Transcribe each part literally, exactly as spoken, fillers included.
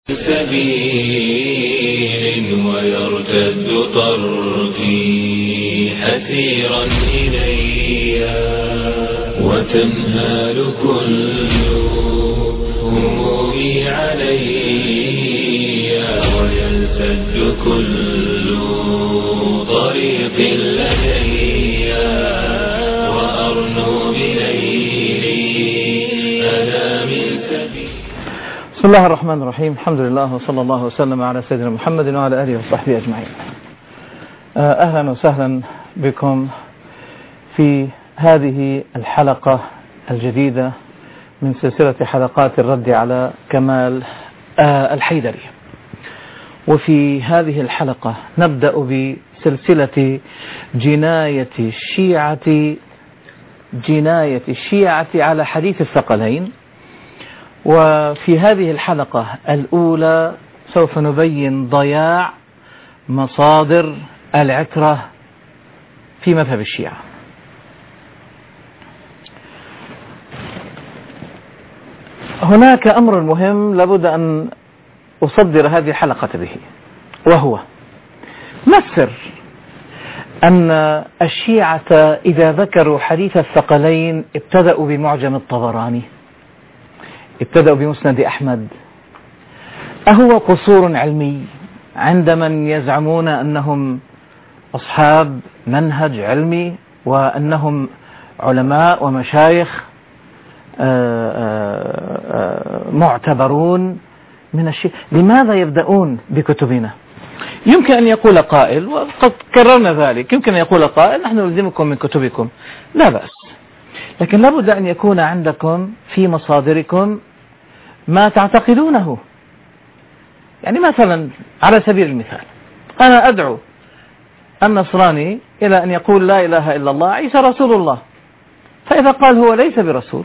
سبيل ويرتد طرفي حسيرا إليا وتنهال كل همومي عليا ويلتد كل طريق لديا وأرنو بليلي أنا من سبيل. بسم الله الرحمن الرحيم. الحمد لله وصلى الله وسلم على سيدنا محمد وعلى آله وصحبه أجمعين. أهلا وسهلا بكم في هذه الحلقة الجديدة من سلسلة حلقات الرد على كمال الحيدري. وفي هذه الحلقة نبدأ بسلسلة جناية الشيعة جناية الشيعة على حديث الثقلين. وفي هذه الحلقة الأولى سوف نبين ضياع مصادر العترة في مذهب الشيعة. هناك أمر مهم لابد أن أصدر هذه الحلقة به، وهو ما السر أن الشيعة إذا ذكروا حديث الثقلين ابتدأوا بمعجم الطبراني، ابتدأوا بمسند أحمد؟ أهو قصور علمي عند من يزعمون أنهم أصحاب منهج علمي وأنهم علماء ومشايخ معتبرون من الشيء؟ لماذا يبدأون بكتبنا؟ يمكن أن يقول قائل، وقد كررنا ذلك، يمكن أن يقول قائل نحن نلزمكم من كتبكم، لا بأس، لكن لابد أن يكون عندكم في مصادركم ما تعتقدونه. يعني مثلا على سبيل المثال، أنا أدعو النصراني إلى أن يقول لا إله إلا الله عيسى رسول الله، فإذا قال هو ليس برسول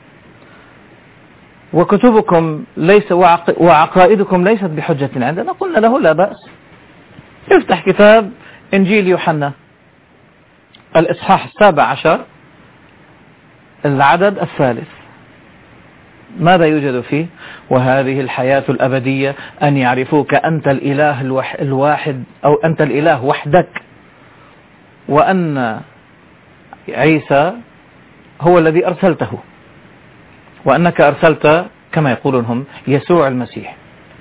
وكتبكم ليس وعقائدكم ليست بحجة عندنا، قلنا له لا بأس، افتح كتاب إنجيل يوحنا الإصحاح السابع عشر العدد الثالث، ماذا يوجد فيه؟ وهذه الحياة الأبدية أن يعرفوك أنت الإله الواحد، أو أنت الإله وحدك، وأن عيسى هو الذي أرسلته، وأنك أرسلت كما يقولون هم يسوع المسيح.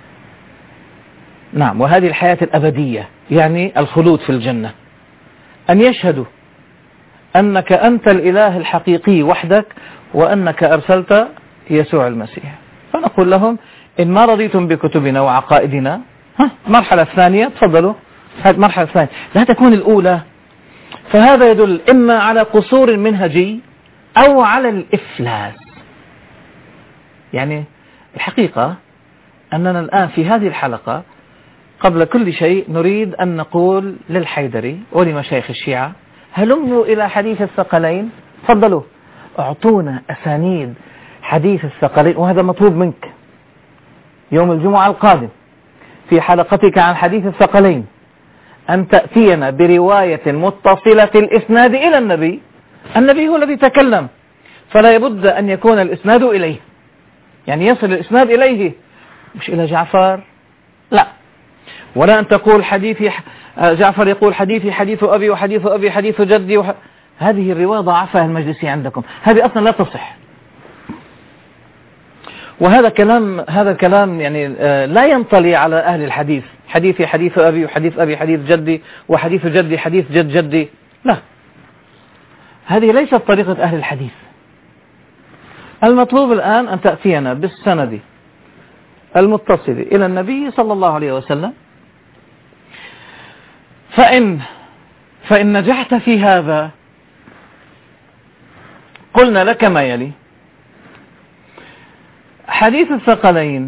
نعم، وهذه الحياة الأبدية يعني الخلود في الجنة، أن يشهدوا أنك أنت الإله الحقيقي وحدك وأنك أرسلت يسوع المسيح. فنقول لهم إن ما رضيتم بكتبنا وعقائدنا، ها المرحلة الثانية تفضلوا، هذه المرحلة الثانية لا تكون الأولى. فهذا يدل إما على قصور منهجي أو على الإفلاس. يعني الحقيقة أننا الآن في هذه الحلقة قبل كل شيء نريد أن نقول للحيدري ولمشايخ الشيعة هلموا إلى حديث الثقلين، تفضلوا اعطونا أسانيد حديث الثقلين، وهذا مطلوب منك يوم الجمعة القادم في حلقتك عن حديث الثقلين، أن تأتينا برواية متصلة الإسناد إلى النبي. النبي هو الذي تكلم، فلا يبد أن يكون الإسناد إليه، يعني يصل الإسناد إليه مش إلى جعفر، لا، ولا أن تقول حديثي جعفر يقول حديثي حديث أبي وحديث أبي حديث جدي وح... هذه الرواية ضعفها المجلسي عندكم، هذه أصلا لا تصح. وهذا كلام هذا الكلام يعني لا ينطلي على أهل الحديث، حديثي حديث أبي وحديث أبي حديث جدي وحديث جدي حديث جد جدي، لا، هذه ليست طريقة أهل الحديث. المطلوب الآن أن تأتينا بالسند المتصل إلى النبي صلى الله عليه وسلم. فإن فإن نجحت في هذا قلنا لك ما يلي: حديث الثقلين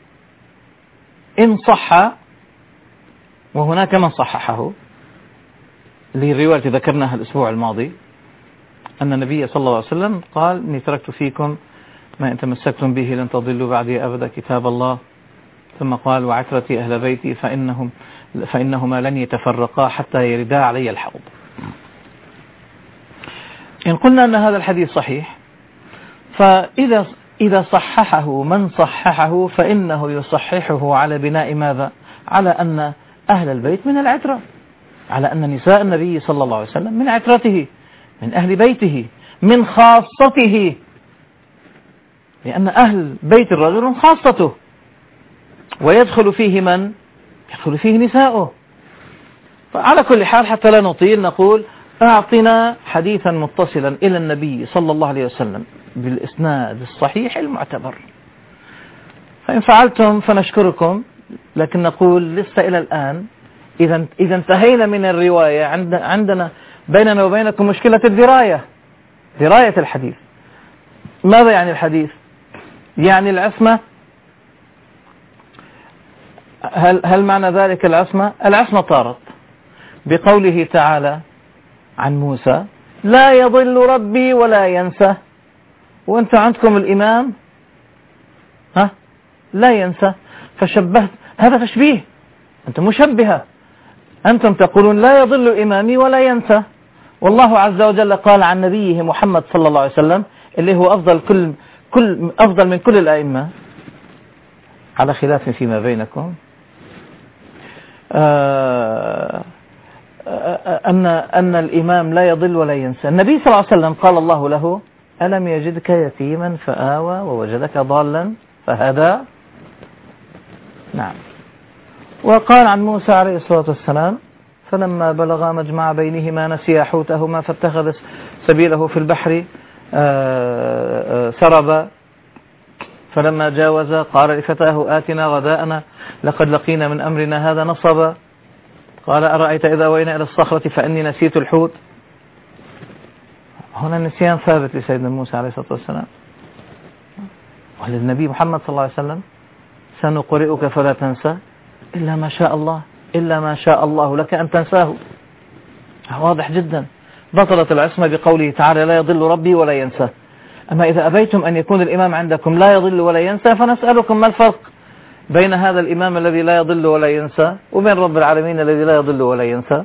إن صح، وهناك من صححه، للرواية ذكرناها الأسبوع الماضي أن النبي صلى الله عليه وسلم قال: إني تركت فيكم ما إن تمسكتم به لن تضلوا بعدي أبدا كتاب الله، ثم قال: وعترتي أهل بيتي فإنهم فإنهما لن يتفرقا حتى يردا علي الحوض. إن قلنا أن هذا الحديث صحيح، فإذا إذا صححه من صححه فإنه يصححه على بناء ماذا؟ على أن أهل البيت من العترة، على أن نساء النبي صلى الله عليه وسلم من عترته، من أهل بيته، من خاصته، لأن أهل بيت الرجل من خاصته، ويدخل فيه من؟ يدخل فيه نساؤه. فعلى كل حال حتى لا نطيل نقول أعطنا حديثا متصلا إلى النبي صلى الله عليه وسلم بالإسناد الصحيح المعتبر. فإن فعلتم فنشكركم، لكن نقول لسه إلى الآن إذا إذا انتهينا من الرواية عندنا بيننا وبينكم مشكلة الدراية، دراية الحديث. ماذا يعني الحديث؟ يعني العصمة. هل, هل معنى ذلك العصمة؟ العصمة طارت بقوله تعالى عن موسى لا يضل ربي ولا ينسى، وانت عندكم الإمام ها لا ينسى، فشبهت، هذا تشبيه، أنت مشبهة، أنتم تقولون لا يضل إمامي ولا ينسى، والله عز وجل قال عن نبيه محمد صلى الله عليه وسلم اللي هو أفضل كل كل أفضل من كل الأئمة على خلاف فيما بينكم، آه أن أن الإمام لا يضل ولا ينسى. النبي صلى الله عليه وسلم قال الله له ألم يجدك يتيما فآوى ووجدك ضالا فهدى. نعم. وقال عن موسى عليه الصلاة والسلام فلما بلغا مجمع بينهما نسيا حوتهما فاتخذ سبيله في البحر سربا فلما جاوز قال لفتاه آتنا غداءنا لقد لقينا من أمرنا هذا نصبا قال أرأيت إذا وينا إلى الصخرة فإني نسيت الحوت. هنا النسيان ثابت لسيدنا موسى عليه الصلاة والسلام، وللنبي محمد صلى الله عليه وسلم سنقرئك فلا تنسى إلا ما شاء الله، إلا ما شاء الله لك أن تنساه. واضح جدا. بطلت العصمة بقوله تعالى لا يضل ربي ولا ينسى. أما إذا أبيتم أن يكون الإمام عندكم لا يضل ولا ينسى فنسألكم ما الفرق بين هذا الإمام الذي لا يضل ولا ينسى وبين رب العالمين الذي لا يضل ولا ينسى؟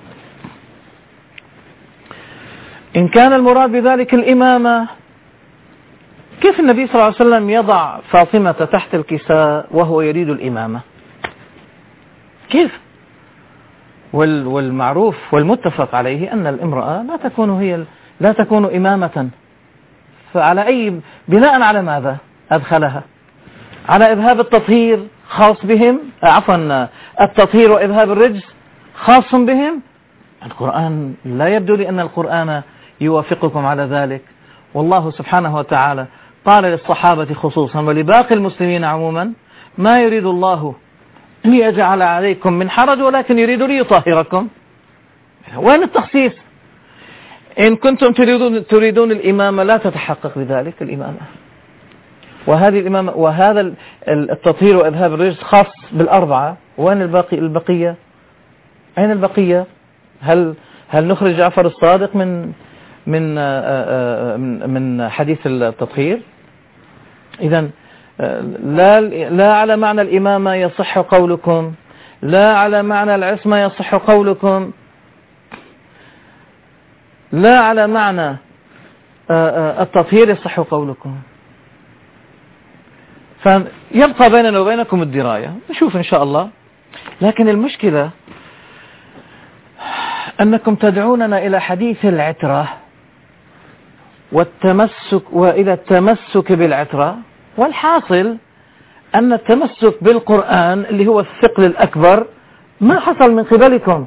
إن كان المراد بذلك الإمامة، كيف النبي صلى الله عليه وسلم يضع فاطمة تحت الكساء وهو يريد الإمامة؟ كيف؟ والمعروف والمتفق عليه أن الامرأة لا تكون هي لا تكون إمامة، فعلى أي بناء على ماذا أدخلها؟ على إذهاب التطهير خاص بهم، عفوا التطهير وإذهاب الرجس خاص بهم. القرآن لا يبدو لي أن القرآن يوافقكم على ذلك، والله سبحانه وتعالى قال للصحابة خصوصا ولباقي المسلمين عموما ما يريد الله ليجعل عليكم من حرج ولكن يريد ليطهركم. وين التخصيص؟ إن كنتم تريدون, تريدون الإمامة لا تتحقق بذلك الإمامة، وهذه الإمامة وهذا التطهير وإذهاب الرجس خاص بالأربعة. وين الباقي البقية؟ أين البقية؟ هل هل نخرج جعفر الصادق من من من حديث التطهير؟ إذا لا لا على معنى الإمامة يصح قولكم، لا على معنى العصمة يصح قولكم، لا على معنى التطهير يصح قولكم. فيبقى بيننا وبينكم الدراية، نشوف إن شاء الله. لكن المشكلة أنكم تدعوننا إلى حديث العترة والتمسك وإلى التمسك بالعترة، والحاصل أن التمسك بالقرآن اللي هو الثقل الأكبر ما حصل من قبلكم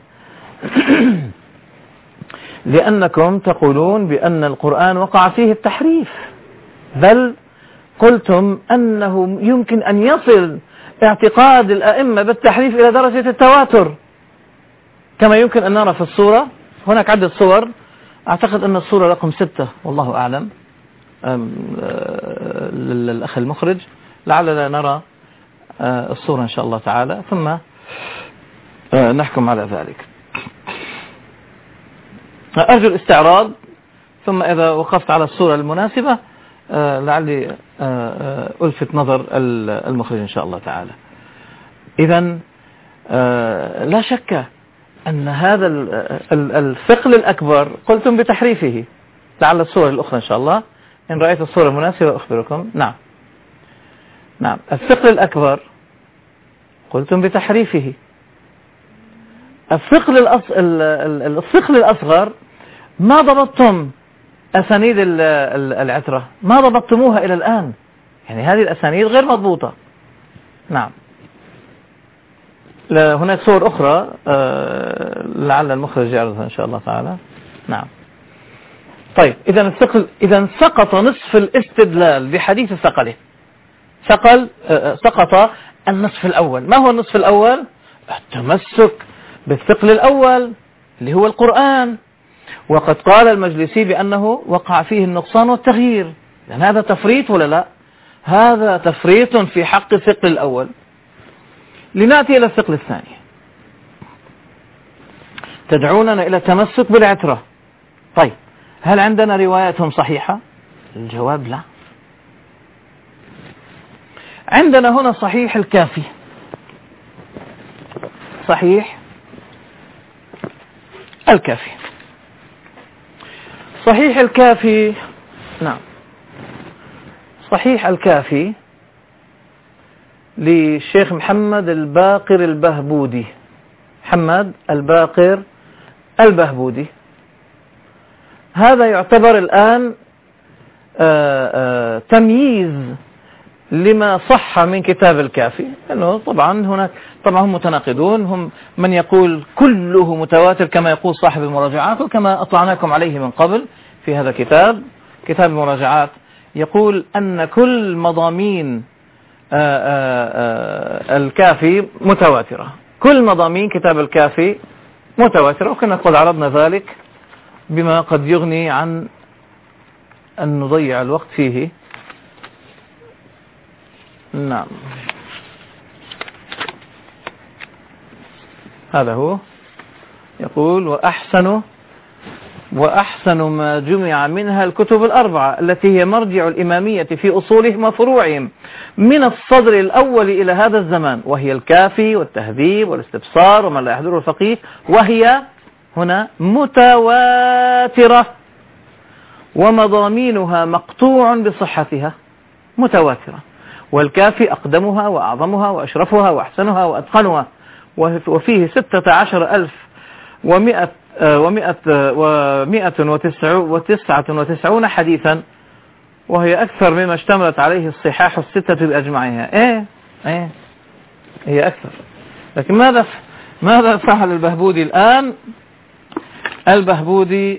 لأنكم تقولون بأن القرآن وقع فيه التحريف، بل قلتم أنه يمكن أن يصل اعتقاد الأئمة بالتحريف إلى درجة التواتر، كما يمكن أن نرى في الصورة. هناك عدة صور، أعتقد أن الصورة رقم ستة والله أعلم للأخ المخرج، لعلنا نرى الصورة إن شاء الله تعالى ثم نحكم على ذلك. أرجو الاستعراض، ثم إذا وقفت على الصورة المناسبة لعلي ألفت نظر المخرج إن شاء الله تعالى. إذن لا شك أن هذا الثقل الأكبر قلتم بتحريفه، لعل الصورة الأخرى إن شاء الله إن رأيت الصورة المناسبة أخبركم. نعم نعم الثقل الأكبر قلتم بتحريفه. الثقل الأص... الثقل الأصغر ما ضبطتم أسانيد العترة، ما ضبطتموها إلى الآن، يعني هذه الأسانيد غير مضبوطة. نعم هناك صور أخرى لعل المخرج يعرضها إن شاء الله تعالى. نعم طيب إذا الثقل، إذا سقط نصف الاستدلال بحديث الثقلين، ثقل سقط النصف الأول. ما هو النصف الأول؟ التمسك بالثقل الأول اللي هو القرآن، وقد قال المجلسي بأنه وقع فيه النقصان والتغيير. لأن هذا تفريط ولا لا؟ هذا تفريط في حق الثقل الأول. لنأتي إلى الثقل الثاني. تدعوننا إلى التمسك بالعترة. طيب هل عندنا رواياتهم صحيحة؟ الجواب لا. عندنا هنا صحيح الكافي، صحيح الكافي صحيح الكافي نعم صحيح الكافي للشيخ محمد الباقر البهبودي، محمد الباقر البهبودي. هذا يعتبر الآن آآ آآ تمييز لما صح من كتاب الكافي، لأنه طبعا هناك طبعا هم متناقضون، هم من يقول كله متواتر كما يقول صاحب المراجعات، وكما أطلعناكم عليه من قبل في هذا الكتاب كتاب المراجعات، يقول أن كل مضامين آآ آآ الكافي متواترة، كل مضامين كتاب الكافي متواترة، وكنا قد عرضنا ذلك بما قد يغني عن أن نضيع الوقت فيه. نعم هذا هو يقول وأحسن وأحسن ما جمع منها الكتب الأربعة التي هي مرجع الإمامية في أصولهم وفروعهم من الصدر الأول إلى هذا الزمان، وهي الكافي والتهذيب والاستبصار وما لا يحضره الفقيه، وهي هنا متواترة ومضامينها مقطوع بصحتها، متواترة. والكافي أقدمها وأعظمها وأشرفها وأحسنها وأتقنها، وفيه ستة عشر ألف ومئة ومئة ومئة وتسعة وتسعون حديثا، وهي أكثر مما اشتملت عليه الصحاح الستة بأجمعها. إيه إيه هي أكثر. لكن ماذا ماذا فعل البهبودي الآن؟ البهبودي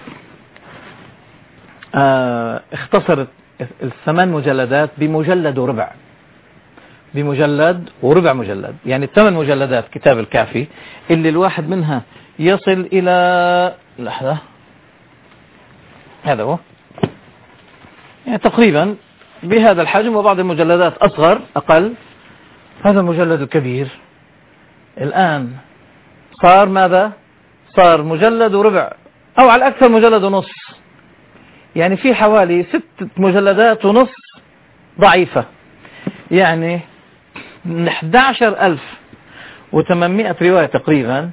آه اختصر الثمان مجلدات بمجلد وربع، بمجلد وربع مجلد، يعني الثمان مجلدات كتاب الكافي اللي الواحد منها يصل إلى لحظة، هذا هو يعني تقريبا بهذا الحجم، وبعض المجلدات أصغر أقل. هذا المجلد الكبير الآن صار ماذا؟ صار مجلد وربع، أو على الأكثر مجلد ونص، يعني في حوالي ستة مجلدات ونص ضعيفة، يعني من أحد عشر ألف وثمانمائة رواية تقريبا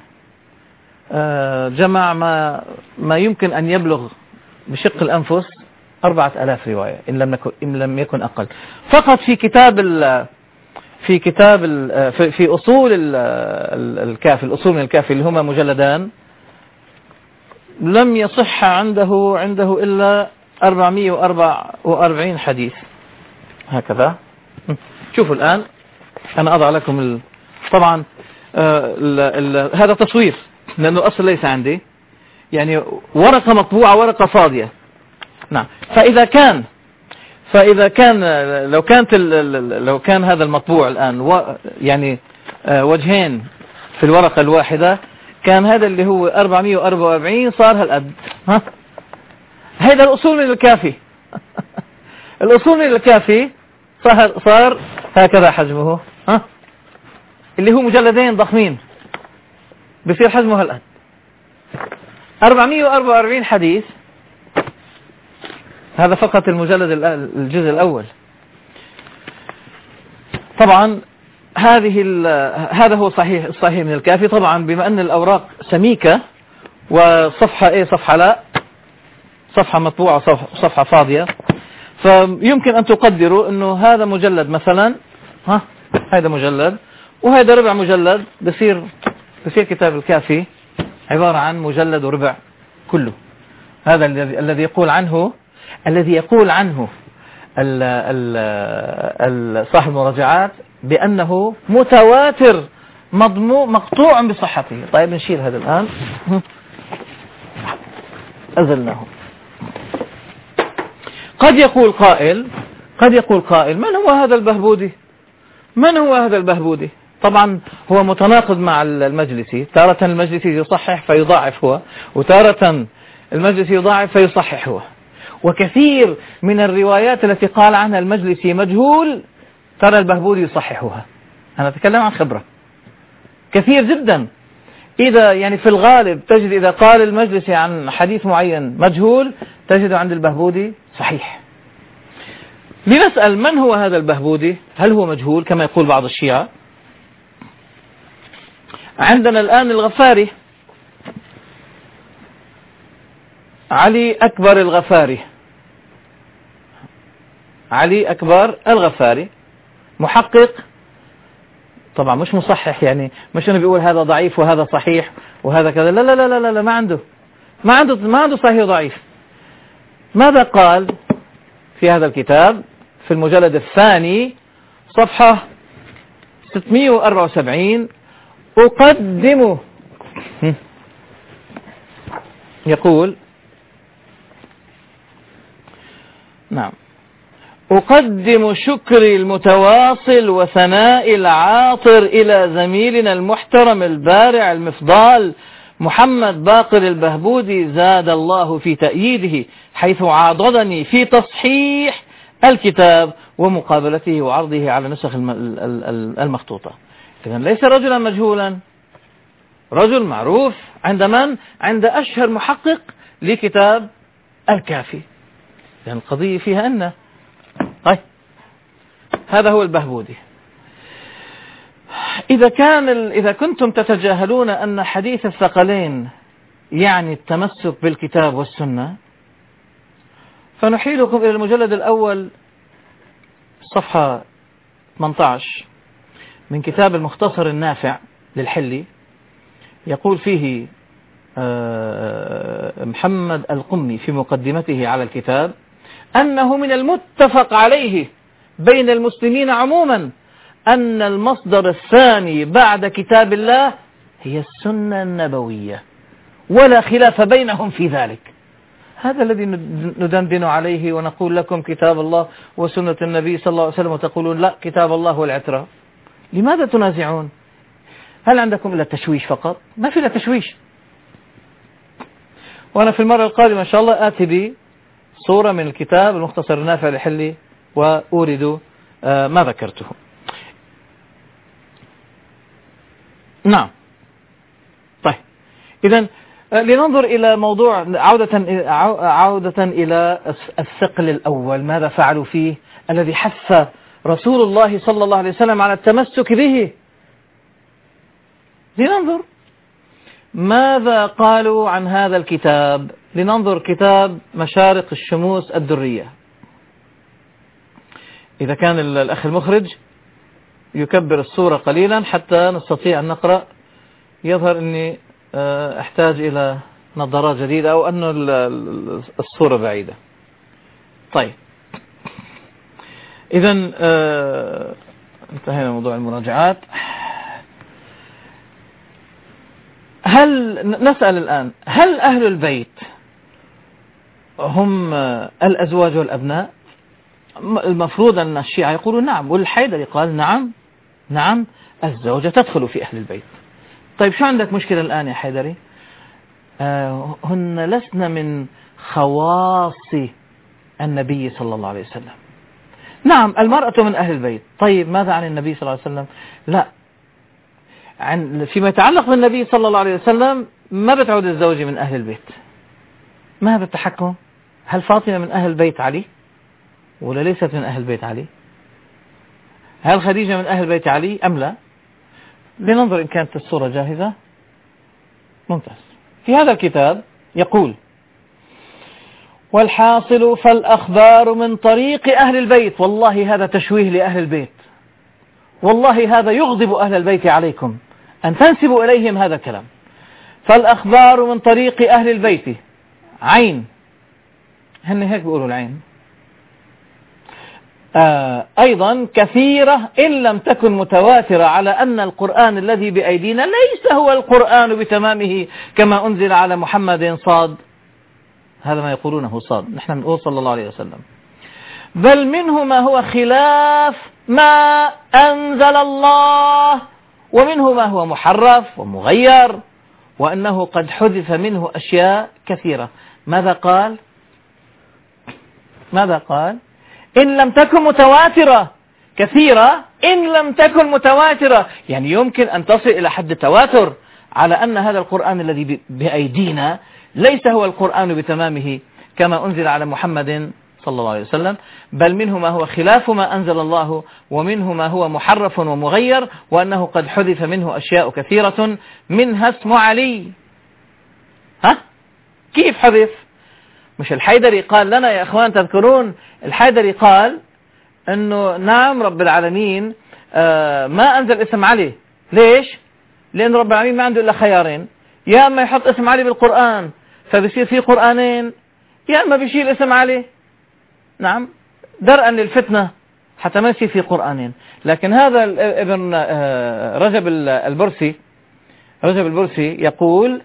جمع ما ما يمكن أن يبلغ بشق الأنفس أربعة آلاف رواية إن لم يكن إن لم يكن أقل، فقط في كتاب ال في كتاب ال في, في أصول الكافي، الأصول من الكافي اللي هما مجلدان، لم يصح عنده عنده إلا أربعمائة وأربعة وأربعين حديث هكذا. شوفوا الآن أنا أضع لكم ال... طبعا آه ال... ال... هذا تصوير لأنه أصل ليس عندي، يعني ورقة مطبوعة ورقة فاضية. نعم فإذا كان فإذا كان لو كانت ال... لو كان هذا المطبوع الآن و... يعني آه وجهين في الورقة الواحدة، كان هذا اللي هو أربعمائة وأربعة وأربعين صار هالقد. ها هذا الأصول من الكافي الأصول من الكافي صار صار هكذا حجمه، ها اللي هو مجلدين ضخمين بصير حجمه هالقد، أربعمائة وأربعة وأربعين حديث. هذا فقط المجلد الجزء الأول. طبعا هذه هذا هو صحيح الصحيح من الكافي. طبعا بما أن الأوراق سميكة وصفحة إيه صفحة لا، صفحة مطبوعة صفحة, صفحة فاضية، فيمكن أن تقدروا أنه هذا مجلد مثلا، ها هذا مجلد وهذا ربع مجلد، بصير بصير كتاب الكافي عبارة عن مجلد وربع كله. هذا الذي الذي يقول عنه الذي يقول عنه ال ال صاحب المراجعات بأنه متواتر مضموع مقطوع بصحته. طيب نشيل هذا الآن، أزلناه. قد يقول قائل قد يقول قائل من هو هذا البهبودي؟ من هو هذا البهبودي؟ طبعا هو متناقض مع المجلسي، تارة المجلسي يصحح فيضاعف هو، وتارة المجلسي يضاعف فيصحح هو. وكثير من الروايات التي قال عنها المجلسي مجهول ترى البهبودي يصححها. أنا أتكلم عن خبرة كثير جدا. إذا يعني في الغالب تجد إذا قال المجلسي عن حديث معين مجهول تجد عند البهبودي صحيح. لنسأل من هو هذا البهبودي؟ هل هو مجهول كما يقول بعض الشيعة؟ عندنا الآن الغفاري، علي أكبر الغفاري، علي أكبر الغفاري محقق، طبعا مش مصحح، يعني مش أنه بيقول هذا ضعيف وهذا صحيح وهذا كذا، لا لا لا لا لا ما عنده ما عنده ما عنده صحيح وضعيف. ماذا قال في هذا الكتاب في المجلد الثاني صفحة ستمئة وأربعة وسبعين؟ أقدم يقول نعم أقدم شكري المتواصل وثناء العاطر إلى زميلنا المحترم البارع المفضال محمد باقر البهبودي زاد الله في تأييده، حيث عاضدني في تصحيح الكتاب ومقابلته وعرضه على نسخ المخطوطة. إذن ليس رجلا مجهولا، رجل معروف عند من؟ عند أشهر محقق لكتاب الكافي. يعني القضية فيها أن طيب هذا هو البهبودي. إذا كان ال... إذا كنتم تتجاهلون أن حديث الثقلين يعني التمسك بالكتاب والسنة، فنحيلكم إلى المجلد الأول صفحة ثمانية عشر من كتاب المختصر النافع للحلي. يقول فيه محمد القمي في مقدمته على الكتاب أنه من المتفق عليه بين المسلمين عموما أن المصدر الثاني بعد كتاب الله هي السنة النبوية، ولا خلاف بينهم في ذلك. هذا الذي ندندن عليه ونقول لكم كتاب الله وسنة النبي صلى الله عليه وسلم، وتقولون لا كتاب الله والعترة. لماذا تنازعون؟ هل عندكم إلا التشويش فقط؟ ما في إلا تشويش. وأنا في المرة القادمة إن شاء الله آتي بي صورة من الكتاب المختصر النافع للحلي وأورد ما ذكرته. نعم طيب إذن لننظر إلى موضوع عودة عودة إلى الثقل الأول، ماذا فعلوا فيه الذي حث رسول الله صلى الله عليه وسلم على التمسك به. لننظر ماذا قالوا عن هذا الكتاب. لننظر كتاب مشارق الشموس الدرية. إذا كان الأخ المخرج يكبر الصورة قليلا حتى نستطيع أن نقرأ. يظهر أني أحتاج إلى نظارات جديدة أو أن الصورة بعيدة. طيب إذن انتهينا موضوع المراجعات. هل نسأل الآن هل أهل البيت هم الأزواج والأبناء؟ المفروض أن الشيعة يقولون نعم، والحيدري قال نعم نعم الزوجة تدخل في أهل البيت. طيب شو عندك مشكلة الآن يا حيدري؟ آه هن لسن من خواص النبي صلى الله عليه وسلم. نعم المرأة من أهل البيت. طيب ماذا عن النبي صلى الله عليه وسلم؟ لا، عن فيما يتعلق بالنبي صلى الله عليه وسلم ما بتعود الزوجة من أهل البيت. ما بالتحكم. هل فاطمة من أهل بيت علي ولا ليست من أهل بيت علي؟ هل خديجة من أهل بيت علي أم لا؟ لننظر إن كانت الصورة جاهزة. ممتاز. في هذا الكتاب يقول والحاصل فالأخبار من طريق أهل البيت. والله هذا تشويه لأهل البيت، والله هذا يغضب أهل البيت عليكم أن تنسبوا إليهم هذا الكلام. فالأخبار من طريق أهل البيت عين، هن هيك بيقولوا العين، آه أيضا كثيرة إن لم تكن متواترة، على أن القرآن الذي بأيدينا ليس هو القرآن بتمامه كما أنزل على محمد صاد، هذا ما يقولونه صاد، نحن نقول صلى الله عليه وسلم، بل منه ما هو خلاف ما أنزل الله، ومنه ما هو محرف ومغير، وأنه قد حذف منه أشياء كثيرة. ماذا قال؟ ماذا قال؟ إن لم تكن متواترة، كثيرة إن لم تكن متواترة، يعني يمكن أن تصل إلى حد التواتر على أن هذا القرآن الذي بأيدينا ليس هو القرآن بتمامه كما أنزل على محمد صلى الله عليه وسلم، بل منه ما هو خلاف ما أنزل الله، ومنه ما هو محرف ومغير، وأنه قد حذف منه أشياء كثيرة منها اسم علي. ها؟ كيف حذف؟ مش الحيدري قال لنا يا أخوان تذكرون؟ الحيدري قال أنه نعم رب العالمين آه ما أنزل اسم علي. ليش؟ لأن رب العالمين ما عنده إلا خيارين، يا أما يحط اسم علي بالقرآن فبيصير فيه قرآنين، يا أما بيشيل اسم علي، نعم، درءا للفتنة حتى ما يصير فيه قرآنين. لكن هذا ابن آه رجب البرسي رجب البرسي يقول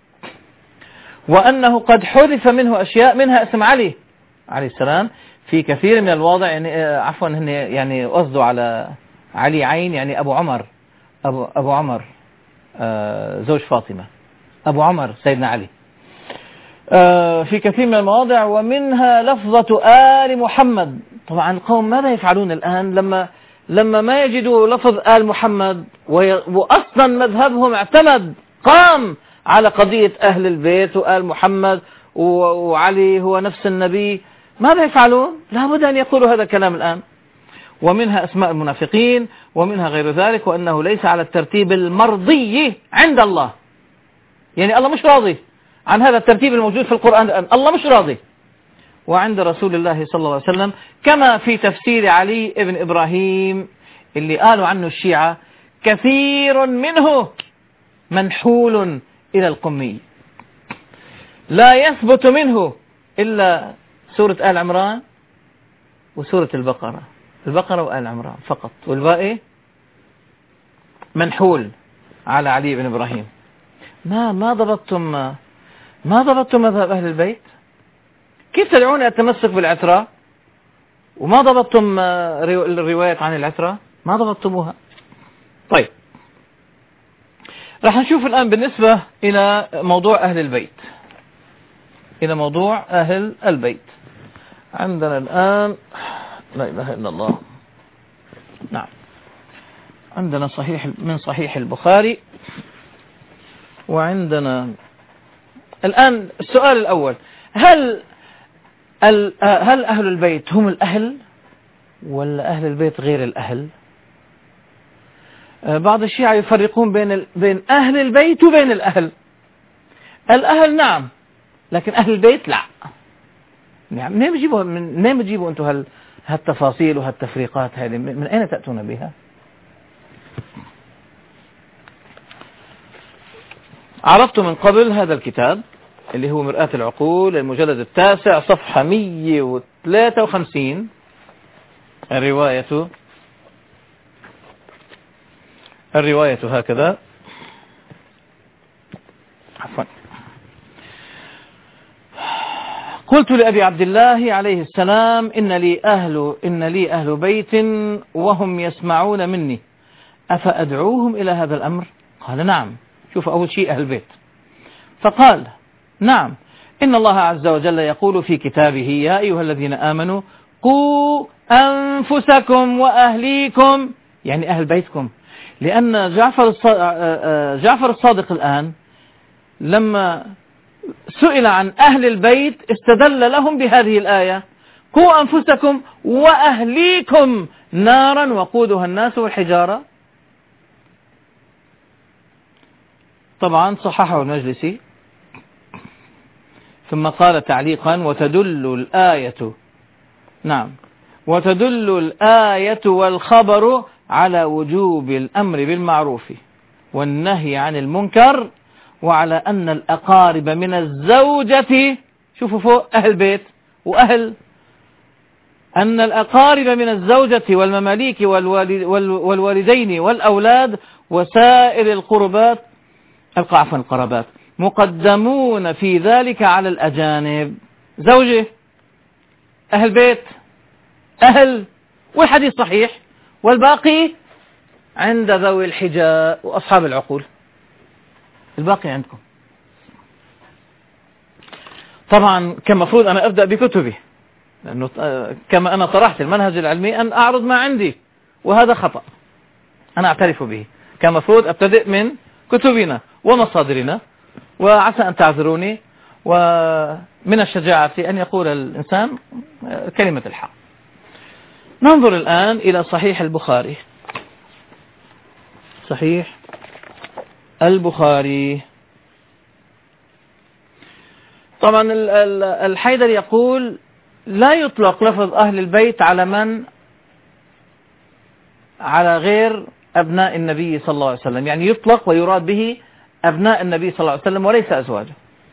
وأنه قد حذف منه أشياء منها اسم علي عليه السلام في كثير من الواضع، يعني عفوا هن يعني قصده على علي عين، يعني أبو عمر أبو, أبو عمر آه زوج فاطمة، أبو عمر سيدنا علي، آه في كثير من المواضع، ومنها لفظة آل محمد. طبعا القوم ماذا يفعلون الآن لما لما ما يجدوا لفظ آل محمد، وأصلا مذهبهم اعتمد قام على قضية أهل البيت وآل محمد وعلي هو نفس النبي، ماذا يفعلون؟ لابد أن يقولوا هذا الكلام الآن. ومنها أسماء المنافقين، ومنها غير ذلك، وأنه ليس على الترتيب المرضي عند الله، يعني الله مش راضي عن هذا الترتيب الموجود في القرآن الآن، الله مش راضي. وعند رسول الله صلى الله عليه وسلم كما في تفسير علي ابن إبراهيم اللي قالوا عنه الشيعة كثير منه منحول إلى القمي، لا يثبت منه إلا سورة آل عمران وسورة البقرة، البقرة وآل عمران فقط، والباقي منحول على علي بن إبراهيم. ما ما ضبطتم ما ضبطتم مذهب أهل البيت؟ كيف تدعون التمسك بالعترة وما ضبطتم الروايات عن العترة؟ ما ضبطتموها. طيب راح نشوف الآن بالنسبة إلى موضوع أهل البيت، إلى موضوع أهل البيت. عندنا الآن لا إله إلا الله، نعم، عندنا صحيح من صحيح البخاري، وعندنا الآن السؤال الأول، هل هل أهل البيت هم الأهل ولا أهل البيت غير الأهل؟ بعض الشيعة يفرقون بين بين أهل البيت وبين الأهل. الأهل نعم، لكن أهل البيت لا. نعم، منين بتجيبوا منين بتجيبوا أنتم هالتفاصيل وهالتفريقات هذه؟ من أين تأتون بها؟ عرفت من قبل هذا الكتاب اللي هو مرآة العقول، المجلد التاسع صفحة مئة وثلاثة وخمسين، الرواية الرواية هكذا، عفوا، قلت لأبي عبد الله عليه السلام إن لي أهل إن لي أهل بيت وهم يسمعون مني، أفأدعوهم إلى هذا الأمر؟ قال نعم. شوف أول شيء أهل البيت، فقال نعم، إن الله عز وجل يقول في كتابه يا أيها الذين آمنوا قوا أنفسكم وأهليكم، يعني أهل بيتكم، لأن جعفر جعفر الصادق الآن لما سئل عن أهل البيت استدل لهم بهذه الآية قوا أنفسكم وأهليكم نارا وقودها الناس والحجارة. طبعا صححه المجلسي ثم قال تعليقا: وتدل الآية نعم وتدل الآية والخبر على وجوب الأمر بالمعروف والنهي عن المنكر، وعلى أن الأقارب من الزوجة، شوفوا فوق أهل بيت وأهل، أن الأقارب من الزوجة والمماليك والوالدين والأولاد وسائر القربات عفوا القرابات مقدمون في ذلك على الأجانب. زوجة، أهل بيت، أهل، والحديث صحيح، والباقي عند ذوي الحجاء وأصحاب العقول، الباقي عندكم. طبعا كان مفروض أنا أبدأ بكتبي، لأنه كما أنا طرحت المنهج العلمي أن أعرض ما عندي، وهذا خطأ أنا أعترف به. كان مفروض أبتدئ من كتبنا ومصادرنا، وعسى أن تعذروني، ومن الشجاعة أن يقول الإنسان كلمة الحق. ننظر الآن إلى صحيح البخاري. صحيح البخاري. طبعا الحيدر يقول: لا يطلق لفظ أهل البيت على من على غير أبناء النبي صلى الله عليه وسلم، يعني يطلق ويراد به أبناء النبي صلى الله عليه وسلم وليس أزواجه،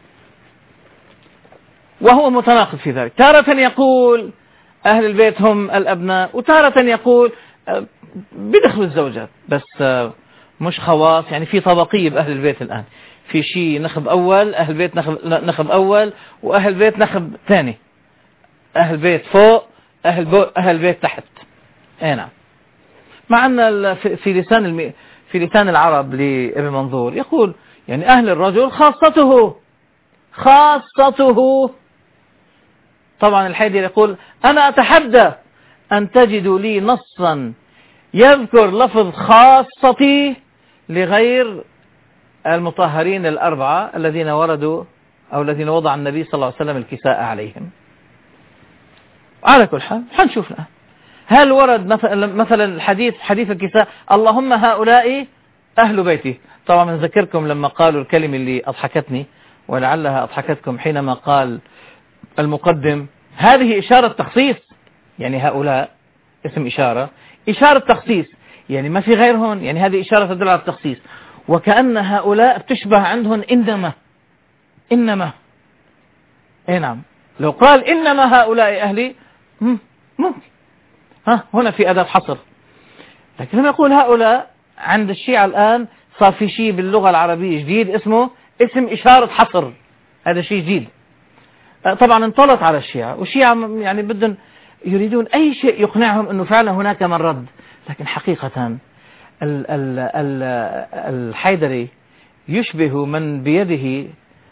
وهو متناقض في ذلك. تارة يقول أهل البيت هم الأبناء، وتارة يقول بدخل الزوجات، بس مش خواص، يعني في طبقية بأهل البيت الآن، في شيء نخب أول، أهل بيت نخب, نخب أول، وأهل بيت نخب ثاني، أهل بيت فوق، أهل, بو أهل بيت تحت. أي نعم. مع أن في لسان الم... في لسان العرب لابن منظور يقول يعني أهل الرجل خاصته خاصته. طبعا الحيدر يقول: أنا أتحدى أن تجدوا لي نصا يذكر لفظ خاصتي لغير المطهرين الأربعة الذين وردوا أو الذين وضع النبي صلى الله عليه وسلم الكساء عليهم. على كل حال حنشوف الآن هل ورد مثلا الحديث حديث الكساء: اللهم هؤلاء أهل بيتي. طبعا نذكركم لما قالوا الكلمة اللي أضحكتني ولعلها أضحكتكم، حينما قال المقدم: هذه إشارة تخصيص، يعني هؤلاء اسم إشارة، إشارة تخصيص، يعني ما في غيرهم، يعني هذه إشارة تدل على التخصيص، وكأن هؤلاء بتشبه عندهم إنما إنما إيه نعم، لو قال إنما هؤلاء أهلي ممكن، ها هنا في أداة حصر. لكن لما يقول هؤلاء عند الشيعة الآن صار في شيء باللغة العربية جديد اسمه اسم إشارة حصر، هذا شيء جديد. طبعا انطلت على الشيعة، والشيعة يعني بدهم يريدون أي شيء يقنعهم أنه فعلا هناك من رد. لكن حقيقة ال ال ال الحيدري يشبه من بيده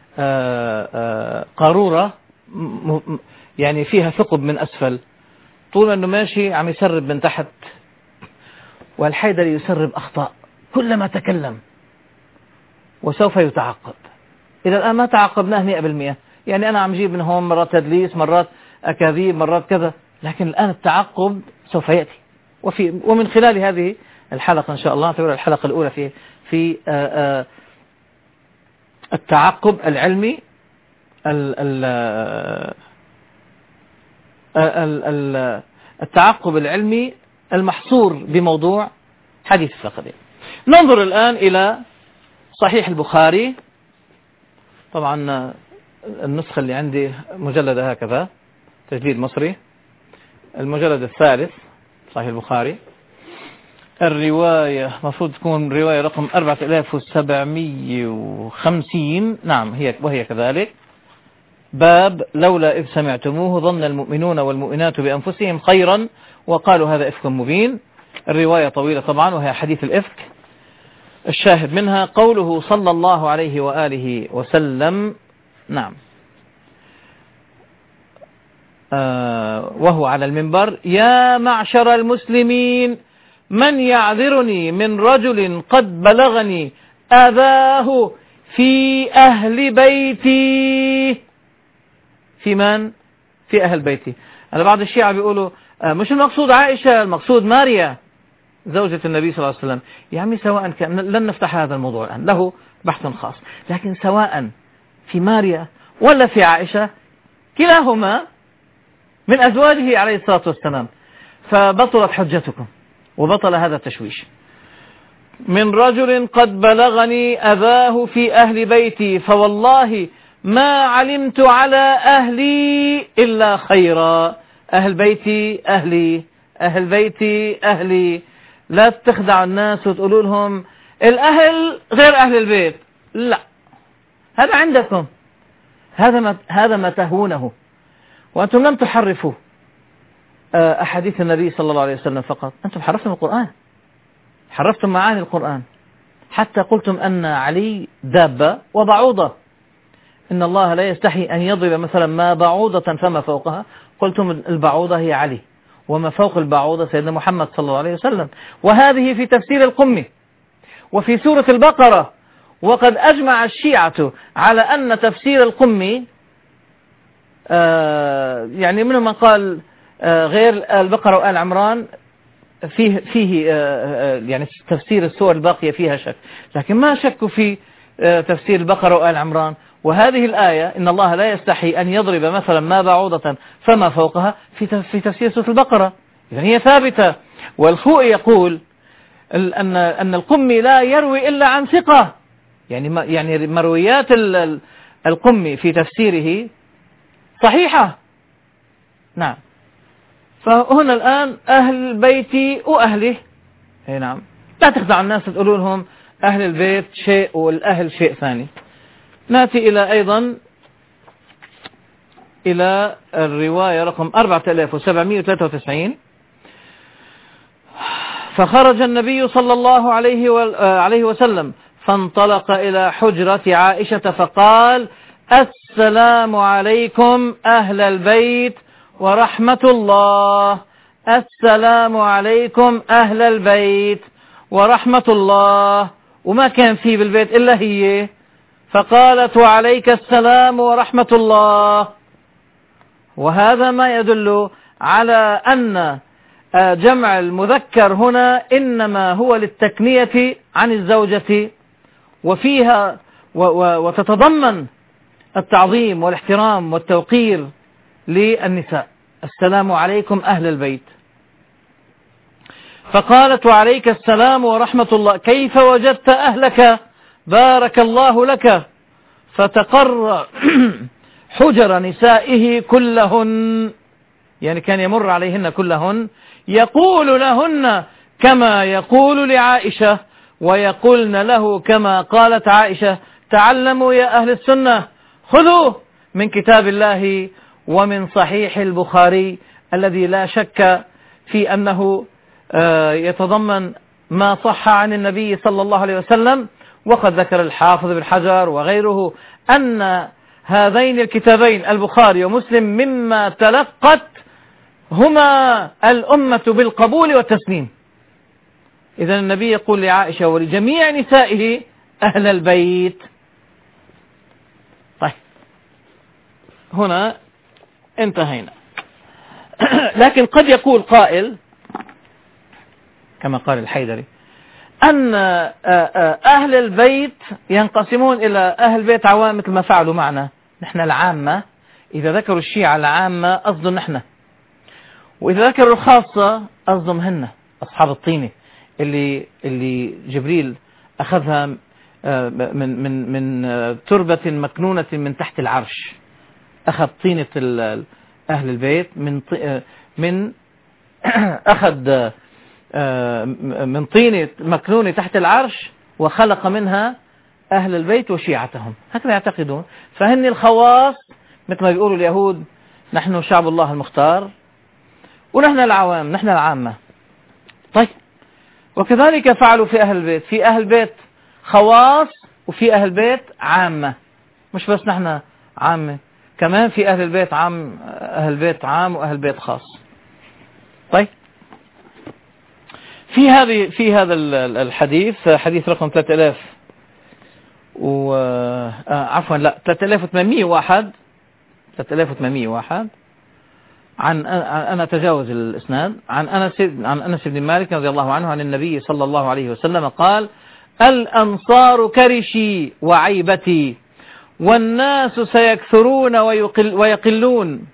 قارورة يعني فيها ثقب من أسفل، طول أنه ماشي عم يسرب من تحت، والحيدري يسرب أخطاء كلما تكلم، وسوف يتعقب. إذا الآن ما تعقبناه مئة بالمئة، يعني أنا عم جيب من هون مرات تدليس، مرات أكاذيب، مرات كذا، لكن الآن التعقب سوف يأتي. وفي ومن خلال هذه الحلقة إن شاء الله نعتبر الحلقة الأولى في في آآ آآ التعقب العلمي ال ال ال ال التعقب العلمي المحصور بموضوع حديث الثقلين. ننظر الآن إلى صحيح البخاري. طبعا النسخة اللي عندي مجلدة هكذا، تجديد مصري، المجلد الثالث صحيح البخاري. الرواية مفروض تكون رواية رقم أربعة آلاف وسبعمئة وخمسين، نعم هي وهي كذلك. باب لولا إذ سمعتموه ظن المؤمنون والمؤمنات بأنفسهم خيرا وقالوا هذا إفك مبين. الرواية طويلة طبعا وهي حديث الإفك. الشاهد منها قوله صلى الله عليه وآله وسلم، نعم آه وهو على المنبر: يا معشر المسلمين من يعذرني من رجل قد بلغني أذاه في أهل بيتي. في من؟ في أهل بيتي. أنا بعض الشيعة بيقولوا آه مش المقصود عائشة، المقصود ماريا زوجة النبي صلى الله عليه وسلم. يا عمي سواء كان، لن نفتح هذا الموضوع الآن، له بحث خاص، لكن سواء في ماريا ولا في عائشة، كلاهما من أزواجه عليه الصلاة والسلام. فبطلت حجتكم وبطل هذا التشويش. من رجل قد بلغني أذاه في أهل بيتي فوالله ما علمت على أهلي إلا خيرا. أهل بيتي أهلي، أهل بيتي أهلي. لا تخدع الناس وتقولوا لهم الأهل غير أهل البيت، لا، هذا عندكم، هذا ما, هذا ما تهونه، وأنتم لم تحرفوا أحاديث النبي صلى الله عليه وسلم فقط، أنتم حرفتم القرآن، حرفتم معاني القرآن، حتى قلتم أن علي دابة وبعوضة، إن الله لا يستحي أن يضرب مثلا ما بعوضة فما فوقها، قلتم البعوضة هي علي وما فوق البعوضة سيدنا محمد صلى الله عليه وسلم. وهذه في تفسير القمي وفي سورة البقرة. وقد أجمع الشيعة على أن تفسير القمي آه يعني منهم من قال آه غير البقرة وآل عمران فيه, فيه آه يعني تفسير السور الباقية فيها شك، لكن ما شكوا في آه تفسير البقرة وآل عمران. وهذه الآية إن الله لا يستحي أن يضرب مثلا ما بعوضة فما فوقها في في تفسير سورة البقرة، إذن هي ثابتة. والخوئي يقول أن أن القمي لا يروي إلا عن ثقة، يعني يعني مرويات القمي في تفسيره صحيحة. نعم. فهنا الآن أهل بيتي وأهله، اي نعم، لا تخدع الناس تقولوا لهم أهل البيت شيء والأهل شيء ثاني. نأتي إلى أيضا إلى الرواية رقم أربعة آلاف وسبعمائة وثلاثة وتسعين. فخرج النبي صلى الله عليه وسلم فانطلق إلى حجرة عائشة فقال: السلام عليكم أهل البيت ورحمة الله، السلام عليكم أهل البيت ورحمة الله. وما كان فيه بالبيت إلا هي، فقالت: وعليك السلام ورحمة الله. وهذا ما يدل على أن جمع المذكر هنا إنما هو للتكنية عن الزوجة، وفيها وتتضمن التعظيم والاحترام والتوقير للنساء. السلام عليكم أهل البيت. فقالت: وعليك السلام ورحمة الله، كيف وجدت أهلك؟ بارك الله لك. فتقر حجر نسائه كلهن، يعني كان يمر عليهن كلهن يقول لهن كما يقول لعائشة، ويقولن له كما قالت عائشة: تعلموا يا أهل السنة، خذوا من كتاب الله ومن صحيح البخاري الذي لا شك في أنه يتضمن ما صح عن النبي صلى الله عليه وسلم. وقد ذكر الحافظ بن حجر وغيره أن هذين الكتابين البخاري ومسلم مما تلقت هما الأمة بالقبول والتسليم. إذن النبي يقول لعائشة ولجميع نسائه أهل البيت. طيب، هنا انتهينا. لكن قد يقول قائل كما قال الحيدري أن أهل البيت ينقسمون إلى أهل بيت عوام مثل ما فعلوا معنا نحن العامة. إذا ذكروا الشيعة العامة قصدهم نحن، وإذا ذكروا الخاصة قصدهم هن أصحاب الطينة اللي اللي جبريل أخذها من من من تربة مكنونة من تحت العرش. أخذ طينة أهل البيت من من أخذ من طينة مكنونة تحت العرش وخلق منها أهل البيت وشيعتهم، هكذا يعتقدون. فهن الخواص مثل ما بيقولوا اليهود: نحن شعب الله المختار، ونحن العوام، نحن العامة. طيب، وكذلك فعلوا في أهل البيت، في أهل بيت خواص وفي أهل بيت عامة، مش بس نحن عامة، كمان في أهل البيت عام، أهل بيت عام وأهل بيت خاص. طيب، في هذه في هذا الحديث، حديث رقم ثلاثة آلاف و آه عفوا لا ثلاثة آلاف وثمانمائة وواحد ثلاثة آلاف وثمانمائة وواحد عن أنا تجاوز الإسناد عن أنس عن أنس بن مالك رضي الله عنه عن النبي صلى الله عليه وسلم قال: الأنصار كرشي وعيبتي، والناس سيكثرون ويقل ويقلون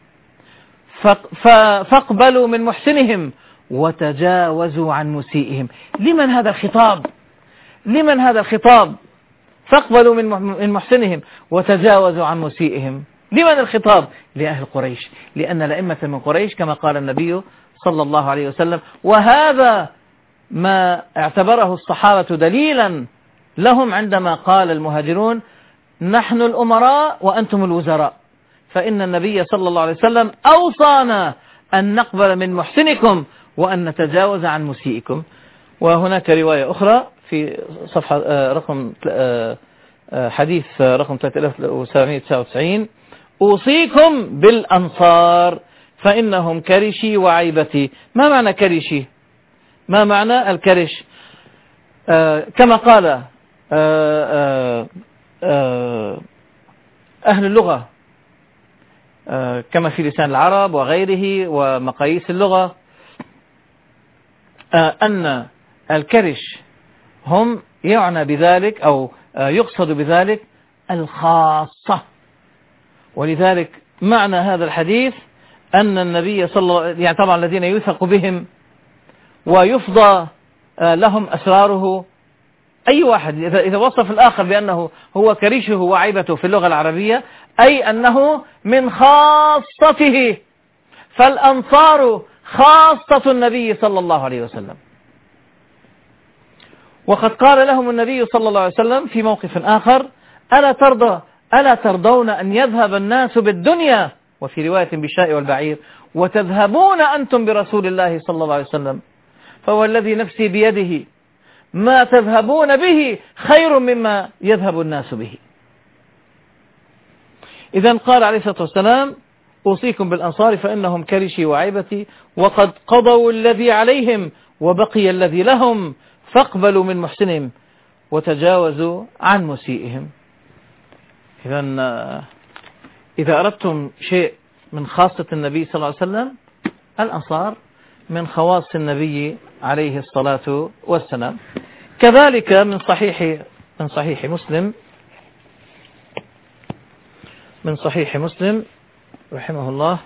فاقبلوا من محسنهم وتجاوزوا عن مسيئهم. لمن هذا الخطاب؟ لمن هذا الخطاب؟ فاقبلوا من محسنهم وتجاوزوا عن مسيئهم. لمن الخطاب؟ لأهل قريش، لأن الأئمة من قريش كما قال النبي صلى الله عليه وسلم، وهذا ما اعتبره الصحابة دليلا لهم عندما قال المهاجرون نحن الأمراء وأنتم الوزراء، فإن النبي صلى الله عليه وسلم أوصانا أن نقبل من محسنكم وأن نتجاوز عن مسيئكم. وهناك رواية أخرى في صفحة رقم حديث رقم ثلاثة آلاف وسبعمائة وتسعة وتسعين: أوصيكم بالأنصار فإنهم كرشي وعيبتي. ما معنى كرشي؟ ما معنى الكرش؟ آه كما قال آه آه آه أهل اللغة آه كما في لسان العرب وغيره ومقاييس اللغة آه أن الكرش هم يعنى بذلك أو آه يقصد بذلك الخاصة. ولذلك معنى هذا الحديث أن النبي صلى الله عليه وسلم يعني طبعا الذين يوثق بهم ويفضى لهم أسراره، أي واحد إذا وصف الآخر بأنه هو كريشه وعيبته في اللغة العربية أي أنه من خاصته، فالأنصار خاصة النبي صلى الله عليه وسلم. وقد قال لهم النبي صلى الله عليه وسلم في موقف آخر: ألا ترضى ألا ترضون أن يذهب الناس بالدنيا، وفي رواية بالشاء والبعير، وتذهبون أنتم برسول الله صلى الله عليه وسلم، فهو الذي نفسي بيده ما تذهبون به خير مما يذهب الناس به. إذن قال عليه الصلاة والسلام: أوصيكم بالأنصار فإنهم كرشي وعيبتي وقد قضوا الذي عليهم وبقي الذي لهم فاقبلوا من محسنهم وتجاوزوا عن مسيئهم. إذن إذا أردتم شيء من خاصة النبي صلى الله عليه وسلم، الأنصار من خواص النبي عليه الصلاة والسلام. كذلك من صحيح من صحيح مسلم من صحيح مسلم رحمه الله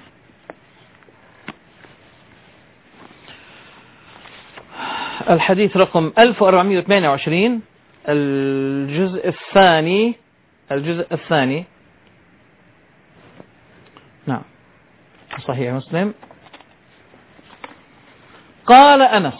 الحديث رقم ألف وأربعمائة وثمانية وعشرين الجزء الثاني الجزء الثاني نعم صحيح مسلم. قال أنس: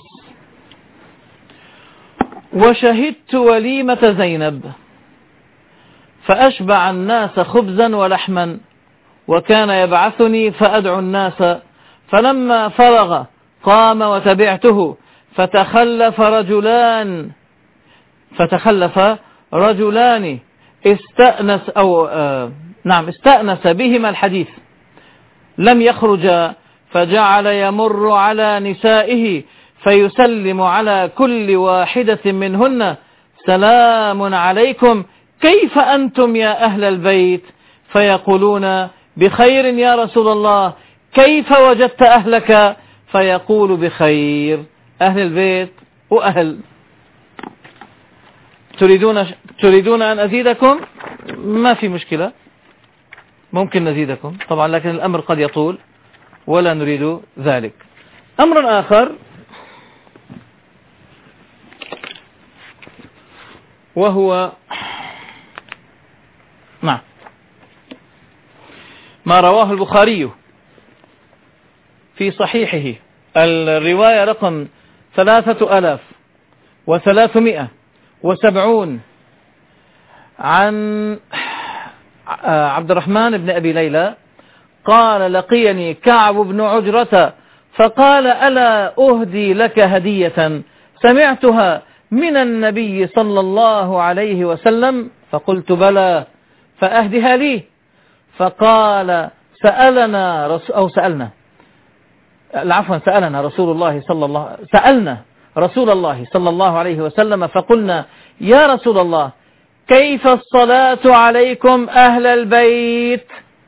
وشهدت وليمة زينب فأشبع الناس خبزا ولحما وكان يبعثني فأدعو الناس، فلما فرغ قام وتبعته فتخلف رجلان فتخلف رجلان استأنس أو آه نعم استأنس بهما الحديث لم يخرجا، فجعل يمر على نسائه فيسلم على كل واحدة منهن: سلام عليكم، كيف أنتم يا أهل البيت؟ فيقولون: بخير يا رسول الله، كيف وجدت أهلك؟ فيقول: بخير. أهل البيت وأهل تريدون تريدون أن أزيدكم؟ ما في مشكلة، ممكن نزيدكم طبعا، لكن الأمر قد يطول ولا نريد ذلك. أمر آخر وهو نعم ما رواه البخاري في صحيحه الرواية رقم ثلاثة آلاف وثلاثمائة وسبعون عن عبد الرحمن بن أبي ليلى قال: لقيني كعب بن عجرة فقال: ألا أهدي لك هدية سمعتها من النبي صلى الله عليه وسلم؟ فقلت: بلى، فأهدها لي. فقال: سألنا رس أو سألنا العفو سألنا رسول الله صلى الله سألنا رسول الله صلى الله عليه وسلم فقلنا: يا رسول الله، كيف الصلاة عليكم أهل البيت؟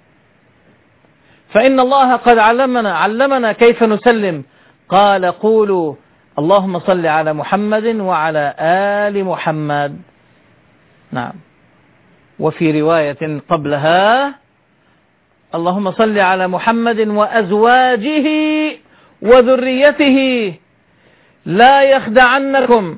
فإن الله قد علمنا علمنا كيف نسلم. قال: قولوا: اللهم صل على محمد وعلى آل محمد. نعم. وفي رواية قبلها اللهم صل على محمد وأزواجه وذريته لا يخدعنكم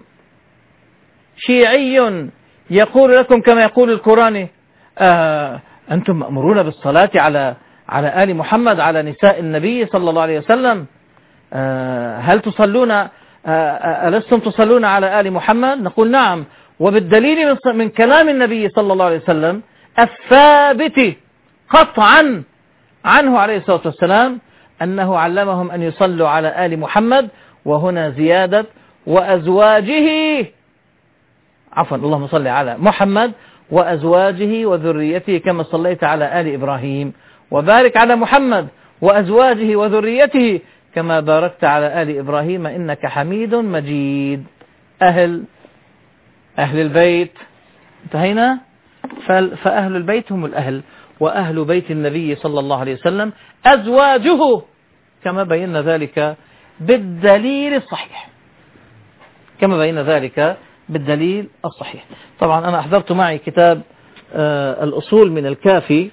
شيعي يقول لكم كما يقول القرآن آه أنتم مأمورون بالصلاة على على آل محمد على نساء النبي صلى الله عليه وسلم، آه هل تصلون آه ألستم تصلون على آل محمد؟ نقول نعم، وبالدليل من, من كلام النبي صلى الله عليه وسلم الثابت قطعا عنه عليه الصلاة والسلام أنه علمهم أن يصلوا على آل محمد، وهنا زيادة وأزواجه، عفوا اللهم صل على محمد وأزواجه وذريته كما صليت على آل إبراهيم، وبارك على محمد وأزواجه وذريته كما باركت على آل إبراهيم إنك حميد مجيد. أهل أهل البيت انتهينا، فأهل البيت هم الأهل، وأهل بيت النبي صلى الله عليه وسلم أزواجه كما بينا ذلك بالدليل الصحيح، كما بينا ذلك بالدليل الصحيح. طبعا أنا أحضرت معي كتاب آه الأصول من الكافي،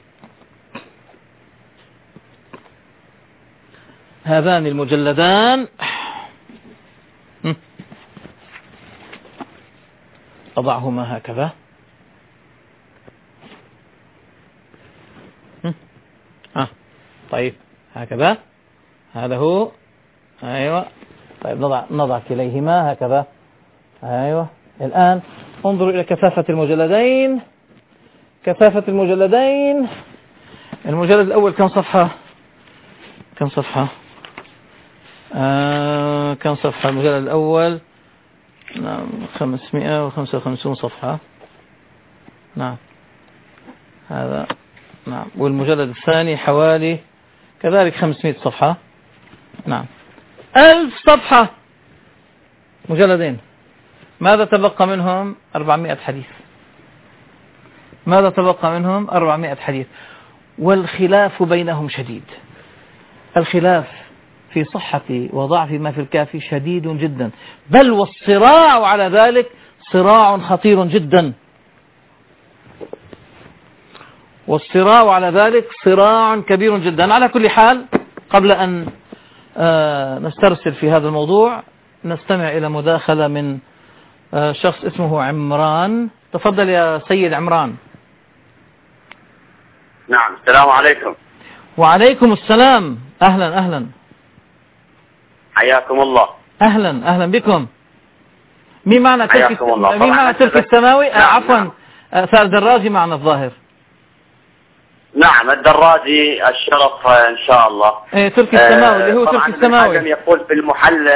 هذان المجلدان أضعهما هكذا آه. طيب هكذا، هذا هو، أيوة. طيب نضع نضع كليهما هكذا، أيوة. الآن انظروا إلى كثافة المجلدين، كثافة المجلدين. المجلد الأول كم صفحة؟ كم صفحة؟ آه كم صفحة المجلد الأول؟ نعم خمسمائة وخمسة وخمسين صفحة. نعم هذا نعم. والمجلد الثاني حوالي كذلك خمسمائة صفحة. نعم ألف صفحة مجلدين. ماذا تبقى منهم؟ أربعمائة حديث. ماذا تبقى منهم؟ أربعمائة حديث. والخلاف بينهم شديد، الخلاف في صحة وضعف ما في الكافي شديد جدا، بل والصراع على ذلك صراع خطير جدا، والصراع على ذلك صراع كبير جدا. على كل حال قبل أن نسترسل في هذا الموضوع نستمع إلى مداخلة من شخص اسمه عمران. تفضل يا سيد عمران. نعم السلام عليكم. وعليكم السلام، أهلا أهلا، حياكم الله. أهلا أهلا بكم. مين معنا؟ تركي مين معنا؟ تركي السماوي. نعم. آه عفوا آه الدراجي معنا الظاهر. نعم الدراجي الشرف إن شاء الله. إيه تركي السماوي اللي هو تركي السماوي. يقول في المحلى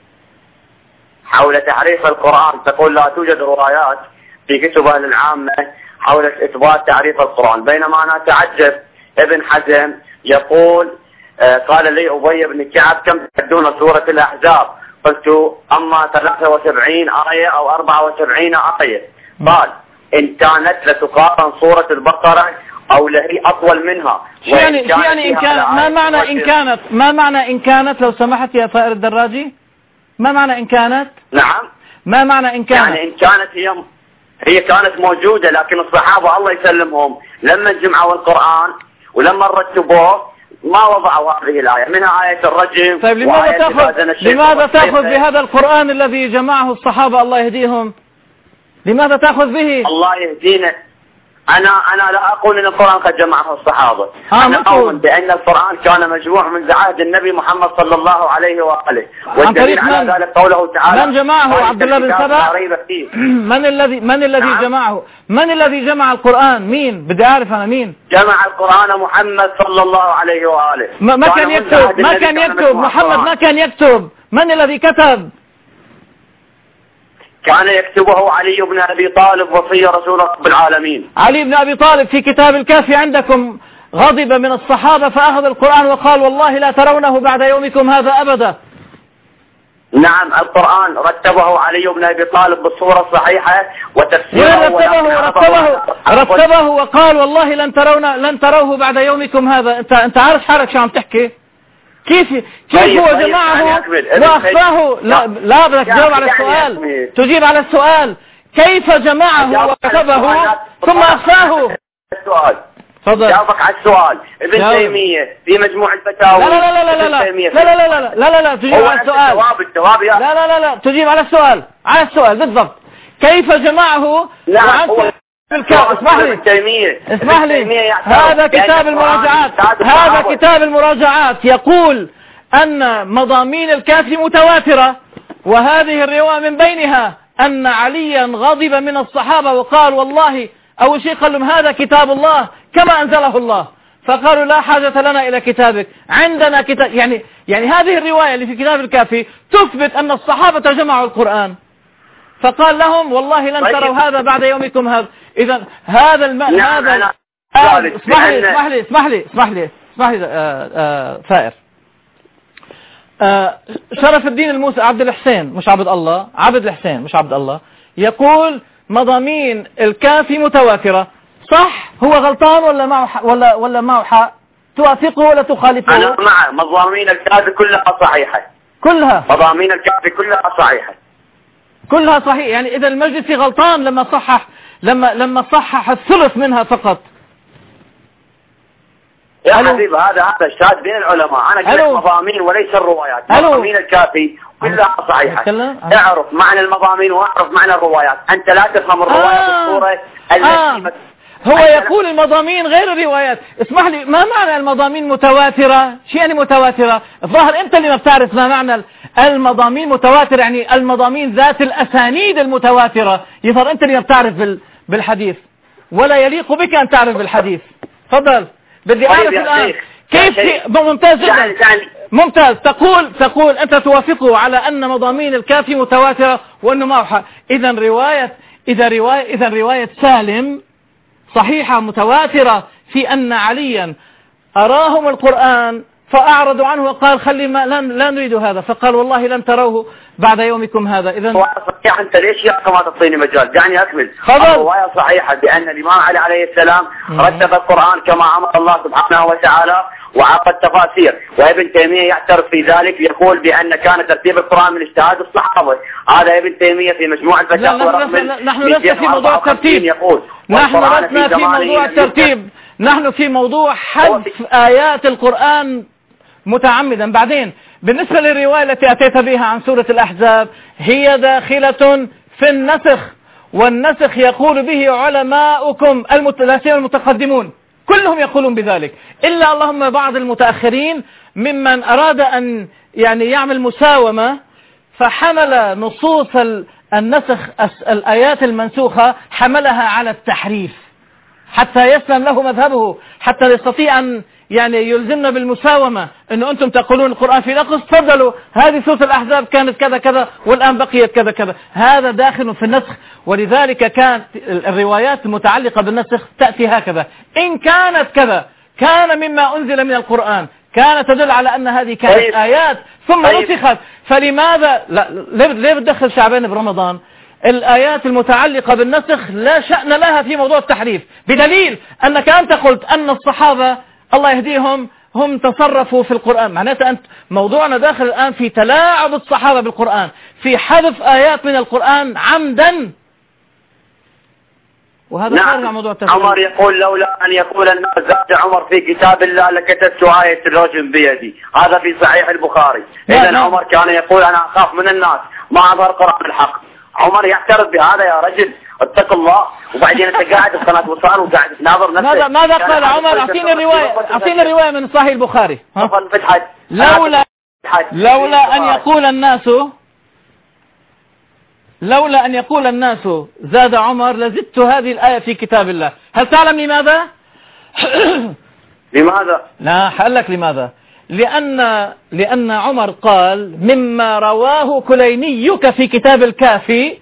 حول تحريف القرآن، تقول لا توجد روايات في كتب أهل العامة حول إثبات تعريف القرآن، بينما أنا أتعجب ابن حزم يقول آه قال لي أبي بن كعب كم تعدون سورة الأحزاب؟ قلت أما ثلاثة وسبعين آية أو أربعة وسبعين آية. قال إن كانت لتقارن سورة البقرة أو لهي أطول منها. شو يعني شو يعني إن كانت؟ ما معنى إن كانت؟ ما معنى إن كانت لو سمحت يا طائر الدراجي؟ ما معنى إن كانت؟ نعم ما معنى إن كانت؟ يعني إن كانت هي هي كانت موجودة، لكن الصحابة الله يسلمهم لما جمعوا القرآن ولما رتبوه ما وضعوا هذه الآية، منها آية الرجم. طيب لماذا تأخذ لماذا تأخذ بهذا القرآن الذي جمعه الصحابة الله يهديهم؟ لماذا تأخذ به؟ الله يهدينا. أنا أنا لا أقول أن القرآن قد جمعه الصحابة. آه أنا أؤمن بأن القرآن كان مجموع منذ عهد النبي محمد صلى الله عليه وآله، والدليل على ذلك قوله تعالى من جمعه؟ عبد الله بن سبأ. من الذي من الذي نعم. جمعه؟ من الذي جمع القرآن؟ مين؟ بدي أعرف أنا مين جمع القرآن. محمد صلى الله عليه وآله. ما, ما كان يكتب ما كان يكتب محمد ما كان يكتب. من الذي كتب؟ كان يكتبه علي بن أبي طالب وصي رسول رب العالمين. علي بن أبي طالب في كتاب الكافي عندكم غضب من الصحابة فأخذ القرآن وقال والله لا ترونه بعد يومكم هذا أبدا. نعم القرآن رتبه علي بن أبي طالب بالصورة الصحيحة وتفسيره رتبه رتبه رتبه وقال والله لن ترون لن تروه بعد يومكم هذا. انت انت عارف حالك شو عم تحكي؟ كيف كيف هو جمعه واخفاه؟ لا لا بدك تجاوب على السؤال، تجيب على السؤال. كيف جمعه وكتبه ثم أخفاه؟ السؤال تفضل. جاوبك على السؤال. ابن جاوب. تيمية في مجموع الفتاوى. لا لا لا لا لا لا لا لا لا لا لا لا لا تجيب على السؤال. الجواب الجواب يا لا لا لا لا تجيب على السؤال على السؤال بالضبط. كيف جمعه؟ لا هو اسمح لي اسمح لي هذا كتاب المراجعات هذا كتاب المراجعات يقول أن مضامين الكافي متواترة، وهذه الرواية من بينها أن عليا غضب من الصحابة وقال والله أول شيء قال لهم هذا كتاب الله كما أنزله الله، فقالوا لا حاجة لنا إلى كتابك، عندنا كتاب. يعني يعني هذه الرواية اللي في كتاب الكافي تثبت أن الصحابة جمعوا القرآن، فقال لهم والله لن تروا هذا بعد يومكم هذا. إذا هذا الم... هذا اسمح لي اسمح لي اسمح لي اسمح لي اسمح لي ثائر. آه شرف الدين الموسى عبد الحسين مش عبد الله عبد الحسين مش عبد الله يقول مضامين الكافي متواترة، صح؟ هو غلطان ولا معه ولا ولا معه حق؟ توافقه ولا تخالفه؟ أنا مع مضامين الكافي كلها صحيحة، كلها مضامين الكافي كلها صحيحة كلها صحيح. يعني إذا المجلسي غلطان لما صحح لما لما صحح الثلث منها فقط. يا حبيبي هذا هذا الشاهد بين العلماء. أنا قلت مضامين وليس الروايات. مضامين الكافي كلها صحيحة. اعرف معنى المضامين واعرف معنى الروايات. أنت لا تفهم الروايات آه. بالصورة التي آه. هو يقول المضامين غير الروايات. اسمح لي، ما معنى المضامين متواترة؟ شو يعني متواترة؟ الظاهر انت اللي ما بتعرف ما معنى المضامين متواترة. يعني المضامين ذات الأسانيد المتواترة. يظهر انت اللي ما بتعرف بالحديث، ولا يليق بك ان تعرف بالحديث. تفضل. بدي اعرف الان كيف ممتاز جدا ممتاز. تقول تقول انت توافقه على ان مضامين الكافي متواترة وانه معه حق. اذا رواية اذا رواية اذا رواية سالم صحيحة متواترة في أن عليا أراهم القرآن فأعرضوا عنه وقال خلي ما لن لا نريد هذا، فقال والله لن تروه بعد يومكم هذا. إذا صحيح. أنت ليش يا ما تعطيني مجال؟ دعني أكمل. الرواية صحيحة بأن الإمام علي عليه السلام رتب القرآن كما أمر الله سبحانه وتعالى وعقد تفاسير، وابن تيمية يعترف في ذلك يقول بأن كان ترتيب القرآن من اجتهاد الصحابة. هذا ابن تيمية في مجموع الفتاوى. نحن لسنا في موضوع الترتيب، يقول نحن لسنا في موضوع الترتيب، نحن في موضوع حذف آيات القرآن متعمدا. بعدين بالنسبة للرواية التي أتيت بها عن سورة الأحزاب هي داخلة في النسخ، والنسخ يقول به علماؤكم المتقدمون كلهم يقولون بذلك، إلا اللهم بعض المتأخرين ممن أراد أن يعني يعمل مساومة فحمل نصوص النسخ الآيات المنسوخة حملها على التحريف حتى يسلم له مذهبه، حتى يستطيع أن يعني يلزمنا بالمساومة أنه أنتم تقولون القرآن في نقص، تفضلوا هذه سورة الأحزاب كانت كذا كذا والآن بقيت كذا كذا. هذا داخل في النسخ، ولذلك كانت الروايات المتعلقة بالنسخ تأتي هكذا: إن كانت كذا كان مما أنزل من القرآن، كانت تدل على أن هذه كانت طيب. آيات ثم طيب. نسخت. فلماذا لا ليه بتدخل شعبان برمضان؟ الآيات المتعلقة بالنسخ لا شأن لها في موضوع التحريف، بدليل أنك أنت قلت أن الصحابة الله يهديهم هم تصرفوا في القرآن. معناته أنت موضوعنا داخل الآن في تلاعب الصحابة بالقرآن، في حذف آيات من القرآن عمدا، وهذا نعم. خارج عن موضوع التفسير. عمر يقول لولا أن يقول الناس زاد عمر في كتاب الله لكتبت آية الرجم بيدي. هذا في صحيح البخاري. إذن عمر كان يقول أنا أخاف من الناس ما أظهر قرآن الحق. عمر يعترف بهذا يا رجل، اتق الله. وبعدين انت قاعد في قناه وصال وقاعد تناظر نفسك. ماذا ماذا قال عمر؟ اعطيني الروايه، اعطيني الروايه من صحيح البخاري. لولا لولا ان يقول الناس لولا ان يقول الناس زاد عمر لزدت هذه الايه في كتاب الله. هل تعلم لماذا؟ لماذا؟ لا حقول لك لماذا. لأن لأن عمر قال مما رواه كلينيك في كتاب الكافي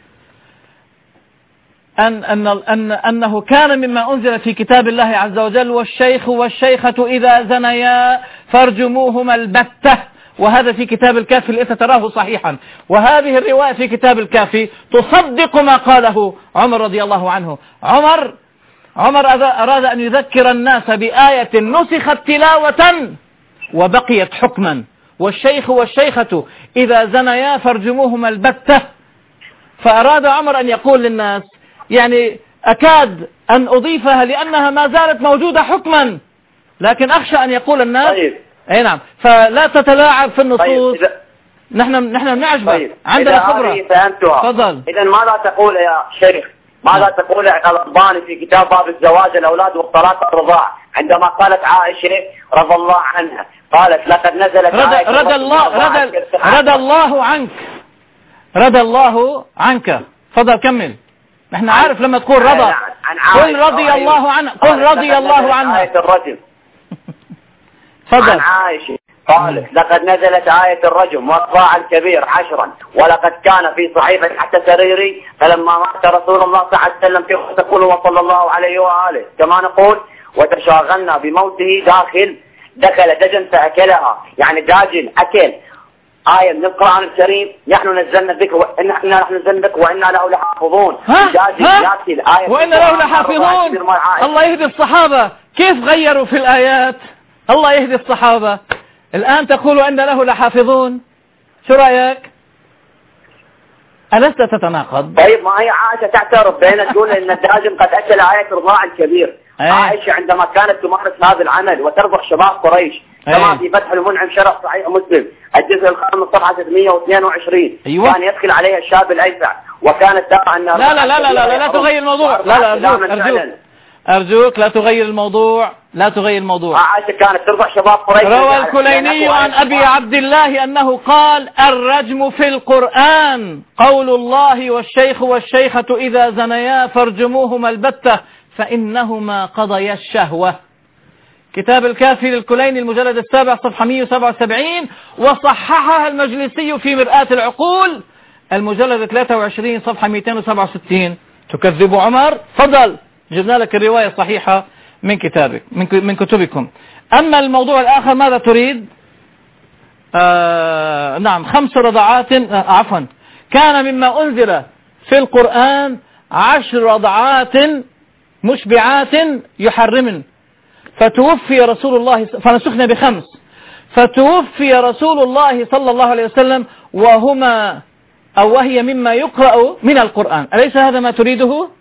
أن أن أن أنه كان مما أنزل في كتاب الله عز وجل: والشيخ والشيخة إذا زنيا فارجموهما البتة. وهذا في كتاب الكافي ليس تراه صحيحا، وهذه الرواية في كتاب الكافي تصدق ما قاله عمر رضي الله عنه. عمر عمر أراد أن يذكر الناس بآية نسخت تلاوة وبقيت حكما: والشيخ والشيخة إذا زنيا فارجموهما البتة. فأراد عمر أن يقول للناس يعني أكاد أن أضيفها لأنها ما زالت موجودة حكما، لكن أخشى أن يقول الناس طيب. أي نعم، فلا تتلاعب في النصوص. طيب. نحن نحن نعجبك. طيب. عندنا خبرة. فهمتها. تفضل. إذا ماذا تقول يا شيخ؟ ماذا تقول الألباني في كتاب باب الزواج الأولاد والطلاق الرضاع عندما قالت عائشة رضي الله عنها قالت لقد نزلت رضى, آية رضى الله رضى, رضى الله عنك رضى الله عنك. تفضل كمل. نحن عارف لما تقول رضى قل رضي الله عنه قل رضي الله عنها. آية الرجم. تفضل. عن عائشة قالت لقد نزلت آية الرجم والصاع الكبير عشرا ولقد كان في صحيفة حتى سريري فلما مات رسول الله صلى الله عليه وسلم في تقول وصلى الله عليه وآله كما نقول وتشاغلنا بموته داخل دخل دجن فأكلها يعني داجن أكل آية من القرآن الكريم نحن نزلنا الذكر وإنا نحن نزلنا الذكر وإنا له لحافظون. داجن يأكل آية وإنا له لحافظون. الله يهدي الصحابة كيف غيروا في الآيات. الله يهدي الصحابة. الآن تقول أن له لحافظون. شو رأيك؟ ألست تتناقض؟ طيب ما هي عائشة تعترف بين تقول أن الداجم قد أكل آية الرضاع الكبير. أيه. عائشة عندما كانت تمارس هذا العمل وترضع شباب قريش كما أيه. في فتح المنعم شرح صحيح مسلم الجزء الخامس صفحة ستمائة واثنين وعشرين. أيوة. كان يدخل عليها الشاب الأيسع وكانت ترى أن لا لا لا لا لا, لا, لا تغير الموضوع. لا لا أرجوك أرجوك أرجوك لا تغير الموضوع لا تغير الموضوع. عائشة كانت ترضع شباب قريش. روى الكليني عن أبي عبد الله أنه قال الرجم في القرآن قول الله والشيخ والشيخة إذا زنيا فارجموهما البتة فإنهما قضيا الشهوة. كتاب الكافي للكليني المجلد السابع صفحة مئة وسبعة وسبعين وصححها المجلسي في مرآة العقول المجلد ثلاثة وعشرين صفحة مئتين وسبعة وستين. تكذب عمر؟ فضل جبنا لك الرواية صحيحة من كتابك من كتبكم. أما الموضوع الآخر ماذا تريد؟ آه نعم خمس رضعات آه عفوا كان مما أنزل في القرآن عشر رضعات مشبعات يحرمن فتوفي رسول الله فنسخنا بخمس فتوفي رسول الله صلى الله عليه وسلم وهما أو وهي مما يقرأ من القرآن. أليس هذا ما تريده؟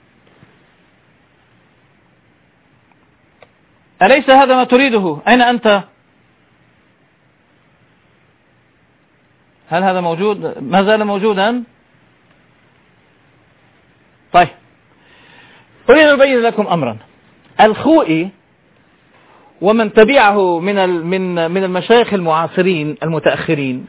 أليس هذا ما تريده؟ أين أنت؟ هل هذا موجود؟ ما زال موجودا؟ طيب أريد أن أبين لكم أمرا. الخوئي ومن تبعه من من من المشايخ المعاصرين المتأخرين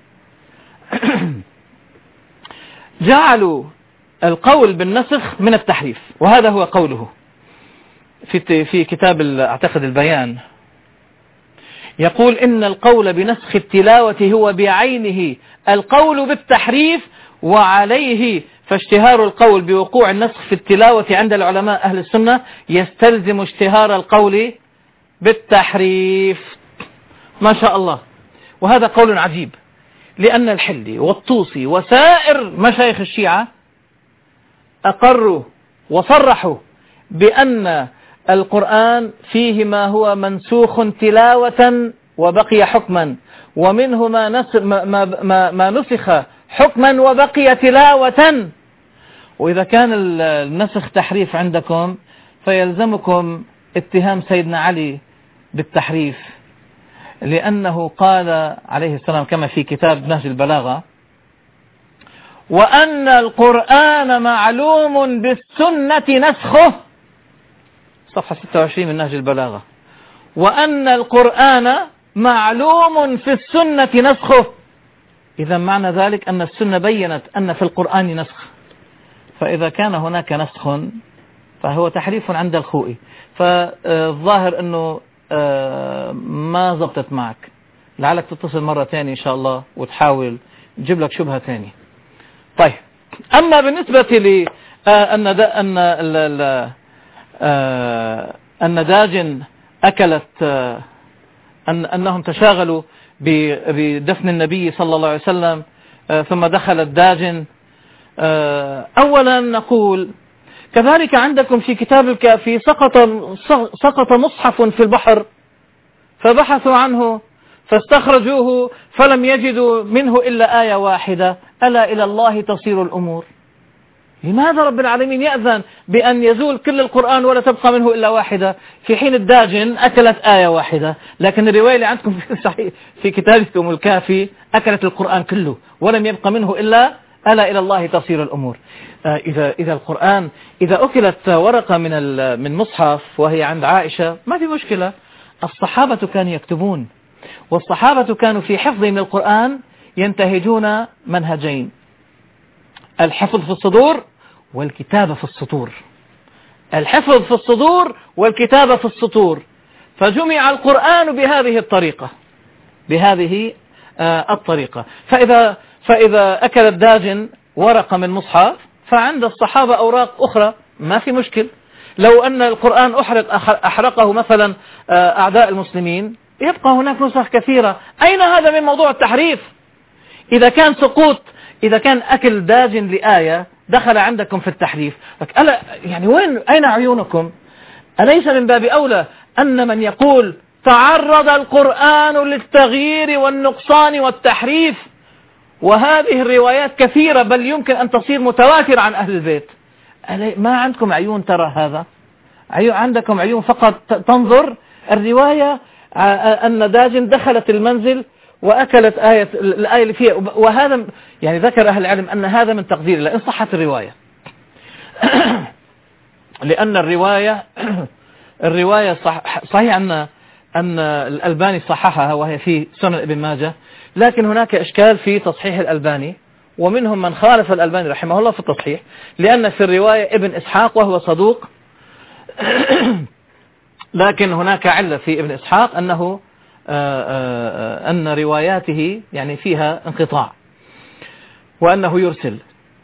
جعلوا القول بالنسخ من التحريف، وهذا هو قوله في في كتاب أعتقد البيان. يقول إن القول بنسخ التلاوة هو بعينه القول بالتحريف وعليه فاشتهار القول بوقوع النسخ في التلاوة عند العلماء أهل السنة يستلزم اشتهار القول بالتحريف. ما شاء الله. وهذا قول عجيب لأن الحلي والطوسي وسائر مشايخ الشيعة أقروا وصرحوا بأن القرآن فيه ما هو منسوخ تلاوة وبقي حكما ومنه ما, نسخ ما, ما, ما نسخ حكما وبقي تلاوة. وإذا كان النسخ تحريف عندكم فيلزمكم اتهام سيدنا علي بالتحريف لأنه قال عليه السلام كما في كتاب نهج البلاغة وأن القرآن معلوم بالسنة نسخه صفحة ستة وعشرين من نهج البلاغة وأن القرآن معلوم في السنة نسخه. إذا معنى ذلك أن السنة بيّنت أن في القرآن نسخ، فإذا كان هناك نسخ فهو تحريف عند الخوئي. فالظاهر أنه ما زبطت معك، لعلك تتصل مرة تانية إن شاء الله وتحاول تجيب لك شبهة تانية. طيب أما بالنسبة لي أن أن أن داجن أكلت أن أنهم تشاغلوا بدفن النبي صلى الله عليه وسلم ثم دخلت داجن. أولا نقول كذلك عندكم في كتاب الكافي سقط سقط مصحف في البحر فبحثوا عنه فاستخرجوه فلم يجدوا منه إلا آية واحدة: ألا إلى الله تصير الأمور. لماذا رب العالمين يأذن بأن يزول كل القرآن ولا تبقى منه إلا واحدة، في حين الداجن أكلت آية واحدة؟ لكن الرواية اللي عندكم في صحيح في كتابكم الكافي أكلت القرآن كله ولم يبقى منه إلا ألا إلى الله تصير الأمور. آه إذا إذا القرآن إذا أكلت ورقة من من مصحف وهي عند عائشة ما في مشكلة. الصحابة كانوا يكتبون، والصحابة كانوا في حفظهم للقرآن ينتهجون منهجين: الحفظ في الصدور والكتابة في السطور. الحفظ في الصدور والكتابة في السطور. فجمع القرآن بهذه الطريقة بهذه آه الطريقة. فإذا فإذا أكل الداجن ورقة من مصحف فعند الصحابة أوراق أخرى ما في مشكل. لو أن القرآن أحرق أحرقه مثلا آه أعداء المسلمين يبقى هناك نسخ كثيرة. أين هذا من موضوع التحريف؟ إذا كان سقوط إذا كان أكل داجن لآية دخل عندكم في التحريف، ألا يعني وين أين عيونكم؟ أليس من باب أولى أن من يقول تعرض القرآن للتغيير والنقصان والتحريف، وهذه الروايات كثيرة بل يمكن أن تصير متواترة عن أهل البيت، ما عندكم عيون ترى هذا؟ عيون عندكم عيون فقط تنظر الرواية أن داجن دخلت المنزل وأكلت آية الآية اللي فيها، وهذا يعني ذكر أهل العلم أن هذا من تقدير الله إن صحت الرواية. لأن الرواية الرواية صح صحيح أن أن الألباني صححها وهي في سنن ابن ماجه، لكن هناك إشكال في تصحيح الألباني، ومنهم من خالف الألباني رحمه الله في التصحيح، لأن في الرواية ابن إسحاق وهو صدوق، لكن هناك علة في ابن إسحاق أنه آآ آآ أن رواياته يعني فيها انقطاع وأنه يرسل.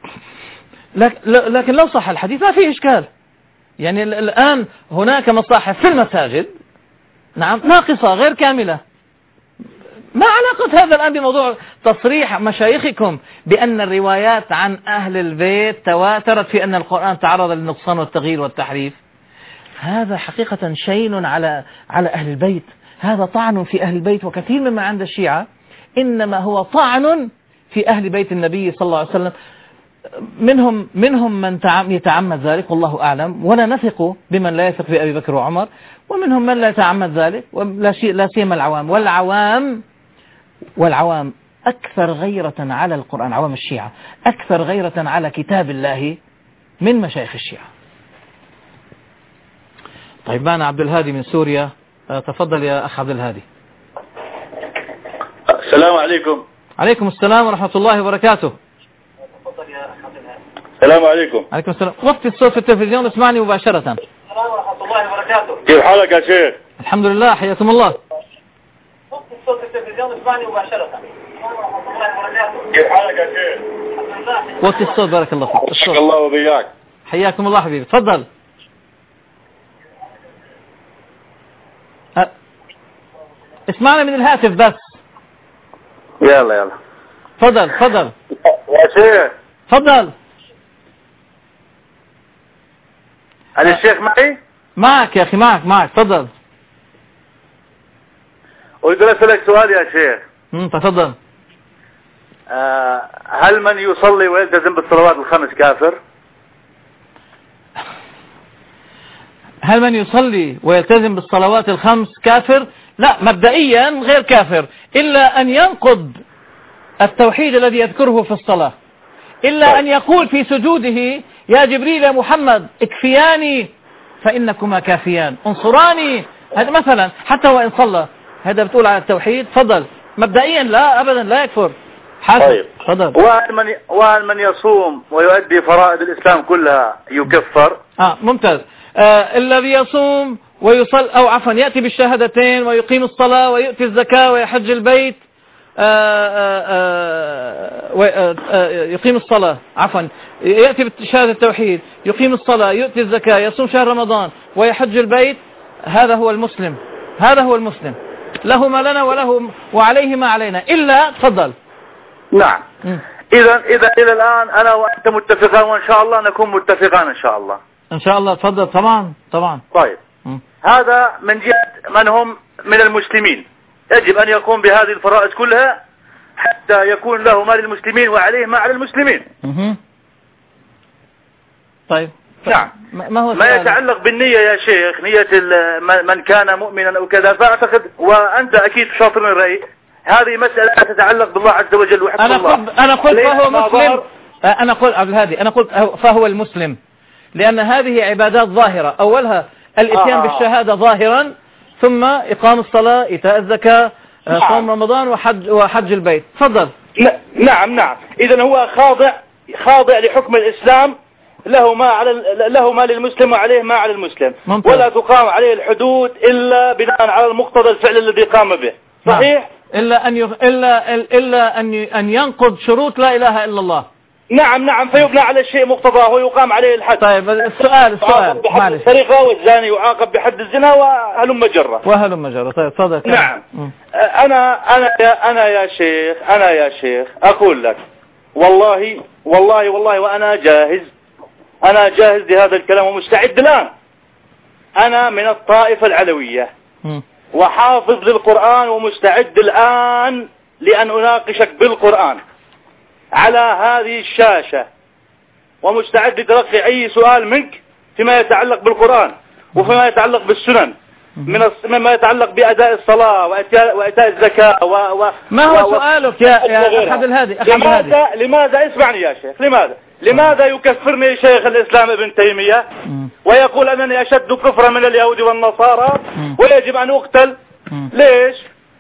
لكن لو صح الحديث ما فيه إشكال. يعني الآن هناك مصاحف في المساجد نعم ناقصة غير كاملة. ما علاقة هذا الآن بموضوع تصريح مشايخكم بأن الروايات عن أهل البيت تواترت في أن القرآن تعرض للنقصان والتغيير والتحريف؟ هذا حقيقة شين على على أهل البيت، هذا طعن في أهل البيت. وكثير مما عند الشيعة إنما هو طعن في أهل بيت النبي صلى الله عليه وسلم. منهم منهم من يتعمد ذلك والله أعلم، ولا نثق بمن لا يثق بأبي بكر وعمر، ومنهم من لا يتعمد ذلك، ولا شيء لا سيما العوام. والعوام والعوام أكثر غيرة على القرآن، عوام الشيعة أكثر غيرة على كتاب الله من مشايخ الشيعة. طيب معنا عبد الهادي من سوريا، تفضل يا أخ عبد الهادي. السلام عليكم. عليكم السلام ورحمة الله وبركاته. السلام عليكم. عليكم السلام. وقت الصوت في التلفزيون اسمعني مباشرة. السلام ورحمة الله وبركاته. كيف حالك يا شيخ؟ الحمد لله، حياكم الله. وقت الصوت في التلفزيون اسمعني مباشرة. السلام ورحمة الله وبركاته. كيف حالك يا شيخ؟ الحمد لله. وقت الصوت بارك الله فيك. حياك الله وبياك. حياكم الله حبيبي، تفضل. أه. اسمعنا من الهاتف بس. يلا يلا. تفضل تفضل. يا شيخ. تفضل. أنا الشيخ معي؟ معك يا أخي، معك معك تفضل. أريد أن أسألك سؤال يا شيخ. امم تفضل. آه هل من يصلي ويلتزم بالصلوات الخمس كافر؟ هل من يصلي ويلتزم بالصلوات الخمس كافر؟ لا، مبدئيا غير كافر، إلا أن ينقض التوحيد الذي يذكره في الصلاة، إلا أن يقول في سجوده يا جبريل يا محمد اكفياني فإنكما كافيان، انصراني، هذا مثلا حتى وإن صلى، هذا بتقول على التوحيد. فضل مبدئيا لا أبدا لا يكفر. طيب. فضل. وهل من وهل من يصوم ويؤدي فرائض الإسلام كلها يكفر؟ آه ممتاز. آه الذي يصوم ويصل أو عفوا يأتي بالشهادتين ويقيم الصلاة ويؤتي الزكاة ويحج البيت، آآ آآ آآ يقيم الصلاة عفوا يأتي بشهادة التوحيد، يقيم الصلاة، يؤتي الزكاة، يصوم شهر رمضان ويحج البيت، هذا هو المسلم، هذا هو المسلم، له ما لنا وله وعليه ما علينا. إلا تفضل. نعم. إذا إذا إلى الآن أنا وأنت متفقان، وإن شاء الله نكون متفقان إن شاء الله. إن شاء الله. تفضل. طبعا طبعا. طيب. م. هذا من جهة من هم من المسلمين يجب أن يقوم بهذه الفرائض كلها حتى يكون له ما للمسلمين وعليه ما على المسلمين. طيب نعم. ما هو ما يتعلق بالنية يا شيخ، نية من كان مؤمنا أو كذا، فأعتقد وأنت أكيد شاطر من الرأي هذه مسألة تتعلق بالله عز وجل وحق أنا الله. قلت أنا قلت فهو مسلم. أنا قلت عبد الهادي أنا قلت فهو المسلم، لأن هذه عبادات ظاهرة، أولها الإتيان آه. بالشهادة ظاهرا، ثم إقام الصلاة، إيتاء الزكاة، صوم رمضان، وحج وحج البيت. تفضل. نعم نعم. إذا هو خاضع خاضع لحكم الإسلام، له ما على له ما للمسلم وعليه ما على المسلم. ممكن. ولا تقام عليه الحدود إلا بناء على المقتضى الفعل الذي قام به. صحيح؟ نعم. إلا أن يغ... إلا إلا أن ي... أن ينقض شروط لا إله إلا الله. نعم نعم، فيبنى على الشيء مقتضاه ويقام عليه الحد. طيب السؤال السؤال بحد السرقة، والزاني يعاقب بحد الزنا وهلم جرة وهلم جرة. طيب تفضل. نعم. م. أنا أنا يا أنا يا شيخ أنا يا شيخ أقول لك والله والله والله وأنا جاهز أنا جاهز لهذا الكلام ومستعد الآن. أنا من الطائفة العلوية م. وحافظ للقرآن ومستعد الآن لأن أناقشك بالقرآن على هذه الشاشة، ومستعد لتلقي أي سؤال منك فيما يتعلق بالقرآن وفيما يتعلق بالسنن، من مما يتعلق بأداء الصلاة وإيتاء الزكاة و... و... ما هو و... سؤالك يا يا أحد الهادي؟ لماذا لماذا اسمعني يا شيخ، لماذا لماذا يكفرني شيخ الإسلام ابن تيمية ويقول أنني أشد كفرا من اليهود والنصارى ويجب أن أقتل؟ ليش؟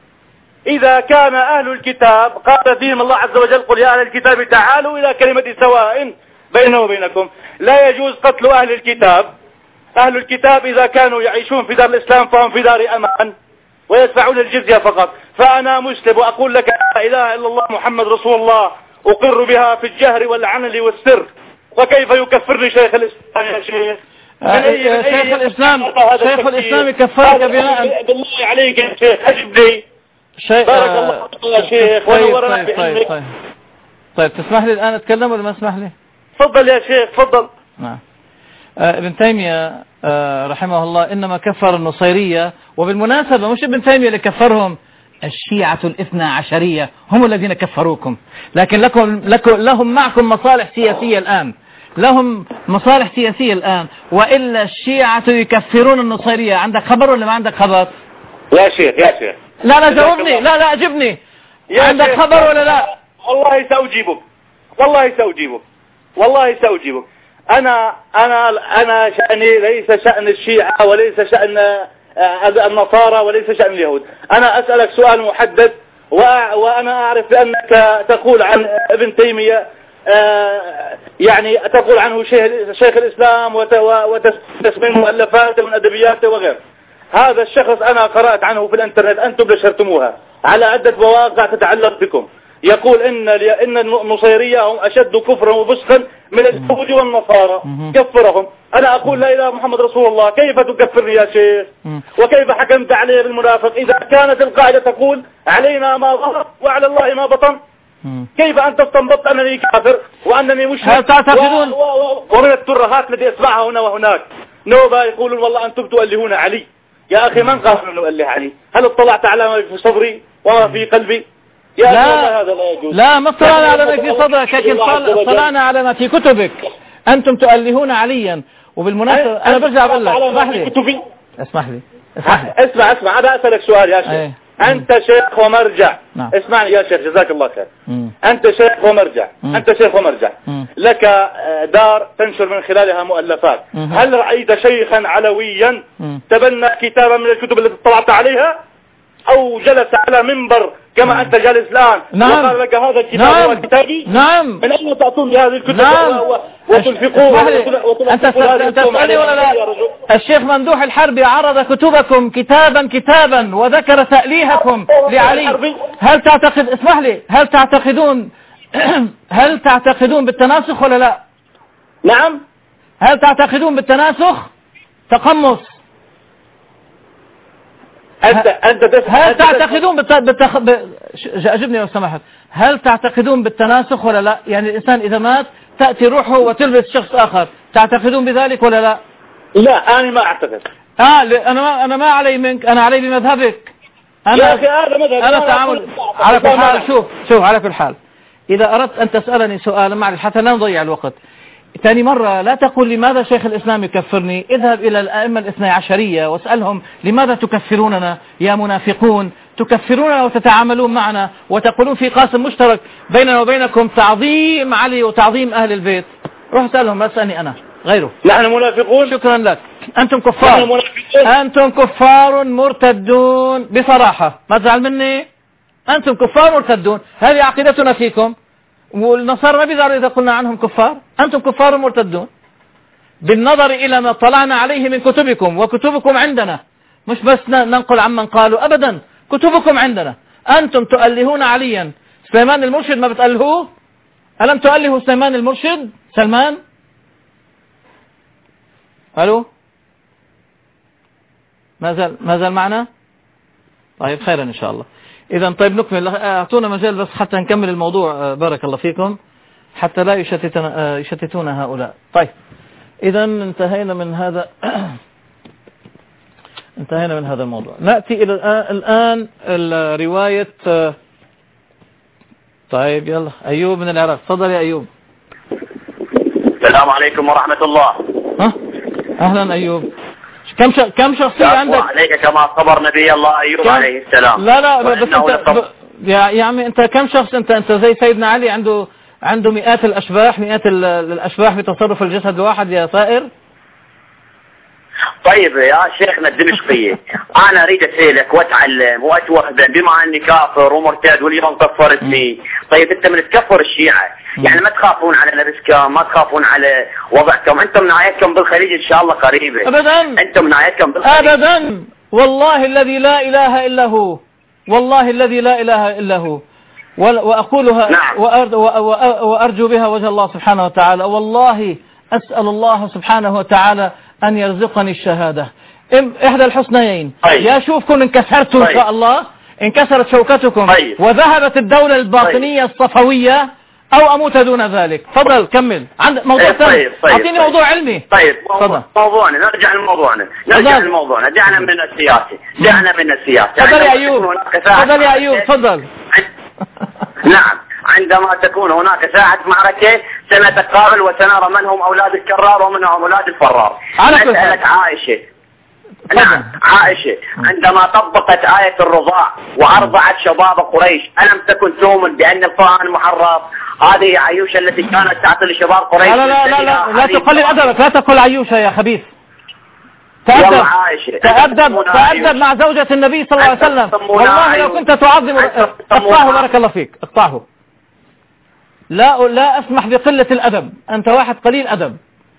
إذا كان أهل الكتاب قال فيهم الله عز وجل قل يا أهل الكتاب تعالوا إلى كلمة سواء بيننا وبينكم، لا يجوز قتل أهل الكتاب. أهل الكتاب إذا كانوا يعيشون في دار الإسلام فهم في دار أمان ويدفعون الجزية فقط. فأنا مسلم وأقول لك لا إله إلا الله محمد رسول الله، أقر بها في الجهر والعلن والسر. وكيف يكفرني شيخ الإسلام يا شيخ؟ أي شيخ الإسلام شيخ الإسلام يكفرك بناء بالله عليك يا شيخ أجبني. شيء بارك الله فيك يا شيخ. طيب طيب طيب, طيب طيب تسمح لي الآن أتكلم ولا ما اسمح لي؟ تفضل يا شيخ تفضل. نعم. آه ابن تيمية آه رحمه الله إنما كفر النصيرية، وبالمناسبة مش ابن تيمية اللي كفرهم، الشيعة الاثنى عشرية هم الذين كفروكم، لكن لكم, لكم لهم معكم مصالح سياسية الآن، لهم مصالح سياسية الآن، وإلا الشيعة يكفرون النصيرية. عندك خبر ولا ما عندك خبر؟ يا شيخ يا شيخ لا لا جاوبني، لا لا أجبني، عندك خبر ولا لا؟ والله سأجيبك والله سأجيبك والله سأجيبك. أنا أنا أنا شأني ليس شأن الشيعة وليس شأن النصارى وليس شأن اليهود. أنا أسألك سؤال محدد، وأنا أعرف بأنك تقول عن ابن تيمية يعني تقول عنه شيخ الإسلام وتسمين مؤلفاته من أدبياته وغيره. هذا الشخص أنا قرأت عنه في الانترنت، أنتم نشرتموها على عدة مواقع تتعلق بكم، يقول إن إن النصيرية هم أشد كفرا وفسقا من اليهود والنصارى، كفرهم. أنا أقول لا إله محمد رسول الله، كيف تكفرني يا شيخ؟ وكيف حكمت عليه بالمنافق إذا كانت القاعدة تقول علينا ما ظهر وعلى الله ما بطن؟ كيف أنت استنبطت أنني كافر وأنني مشرك؟ تعتقدون و... و... ومن الترهات التي أسمعها هنا وهناك نوبة يقولون والله أنتم تؤلهون علي. يا أخي من قال أن نؤله علي؟ هل اطلعت على ما في صدري وما في قلبي؟ يا لا هذا لا يجوز. لا ما اطلعنا على ما في صدرك، لكن اطلعنا على ما في كتبك. أنتم تؤلهون عليا. وبالمناسبة أنا برجع أقول لك اسمح لي اسمح لي اسمح لي اسمع اسمع أنا أسألك سؤال يا شيخ. أيه. أنت شيخ ومرجع. نعم. اسمعني يا شيخ جزاك الله خير. مم. أنت شيخ ومرجع. مم. أنت شيخ ومرجع. مم. لك دار تنشر من خلالها مؤلفات. مم. هل رأيت شيخا علويا مم. تبنى كتابا من الكتب التي اطلعت عليها أو جلس على منبر كما أنت جالس الآن نعم. وقال لك هذا الكتاب نعم. هو كتابي؟ نعم. من أين تأتون بهذه الكتب نعم. وتنفقون؟ أنت تسألني ولا لا؟ الشيخ ممدوح الحربي عرض كتبكم كتابا كتابا وذكر تأليهكم لعلي. هل تعتقد اسمح لي هل تعتقدون هل تعتقدون بالتناسخ ولا لا؟ نعم. هل تعتقدون بالتناسخ؟ تقمص. أنت أنت هل تعتقدون بالت... بالتخ... ب... أجبني لو سمحت، هل تعتقدون بالتناسخ ولا لا؟ يعني الإنسان إذا مات تأتي روحه وتلبس شخص آخر، تعتقدون بذلك ولا لا؟ لا أنا ما أعتقد. آه ل... أنا ما أنا ما علي منك، أنا علي بمذهبك. يا أخي هذا مذهب أنا تعامل على كل حال. شوف شوف على كل حال، إذا أردت أن تسألني سؤالا معلش حتى لا نضيع الوقت، ثاني مرة لا تقول لماذا شيخ الإسلام يكفرني، اذهب إلى الأئمة الاثني عشرية واسألهم لماذا تكفروننا يا منافقون، تكفروننا وتتعاملون معنا وتقولون في قاسم مشترك بيننا وبينكم تعظيم علي وتعظيم أهل البيت. روح اسألهم، لا تسألني أنا غيره. نحن منافقون. شكرا لك. أنتم كفار، أنتم كفار مرتدون بصراحة، ما تزعل مني، أنتم كفار مرتدون، هذه عقيدتنا فيكم. والنصارى ما بيزعلوا إذا قلنا عنهم كفار، أنتم كفار مرتدون بالنظر إلى ما طلعنا عليه من كتبكم، وكتبكم عندنا، مش بس ننقل عمن قالوا، أبدا كتبكم عندنا. أنتم تؤلهون عليا، سليمان المرشد ما بتألهوه؟ ألم تؤلهوا سليمان المرشد؟ سلمان ألو ما زال ما زال معنا؟ طيب خيرا إن شاء الله. إذا طيب نكمل، أعطونا مجال بس حتى نكمل الموضوع، بارك الله فيكم، حتى لا يشتتنا يشتتون هؤلاء. طيب إذا انتهينا من هذا انتهينا من هذا الموضوع. نأتي إلى الآن الرواية. طيب يلا أيوب من العراق، تفضل يا أيوب. السلام عليكم ورحمة الله. ها أهلا أيوب. كم ش... كم شخصية عندك؟ عليك كما خبر نبي الله أيوب عليه السلام. لا لا بس انت ب... يا يا عمي انت كم شخص؟ انت انت زي سيدنا علي عنده عنده مئات الأشباح، مئات الأشباح بتصرف الجسد الواحد يا ثائر. طيب يا شيخنا الدمشقية، أنا أريد أسألك وأتعلم وأتوهب بما أني كافر ومرتد واليوم كفرتني. طيب أنت من تكفر الشيعة، يعني ما تخافون على لبسكم، ما تخافون على وضعكم، أنتم نهايتكم بالخليج إن شاء الله قريبة. أبدا أنتم نهايتكم بالخليج. أبدا والله الذي لا إله إلا هو، والله الذي لا إله إلا هو، وأقولها نعم. وأرجو بها وجه الله سبحانه وتعالى. والله أسأل الله سبحانه وتعالى أن يرزقني الشهادة إحدى الحسنيين. طيب. يا شوفكم انكسرتوا طيب. إن شاء الله انكسرت شوكتكم طيب. وذهبت الدولة الباطنية طيب. الصفوية أو أموت دون ذلك. فضل كمل عند موضوع ثاني. طيب. طيب. أعطيني طيب. موضوع علمي. طيب فضل. موضوعنا نرجع لموضوعنا نرجع لموضوعنا دعنا من السياسة دعنا من السياسة. تفضل يا أيوب تفضل يا أيوب تفضل. نعم، عندما تكون هناك ساعة معركة سنتقابل وسنرى من هم أولاد الكرار ومن هم أولاد الفرار. نسألك عائشة. نعم عائشة عندما طبقت آية الرضاع وأرضعت شباب قريش، ألم تكن تؤمن بأن القرآن محرف؟ هذه عيوشة التي كانت تعطي لشباب قريش. لا لا لا لا لا تقلل أدبك، لا تقل عيوشة يا خبيث. تأدب تأدب تأدب مع زوجة النبي صلى الله عليه وسلم. والله لو كنت تعظم اقطعه، بارك الله فيك اقطعه. لا لا أسمح بقلة الأدب، أنت واحد قليل أدب.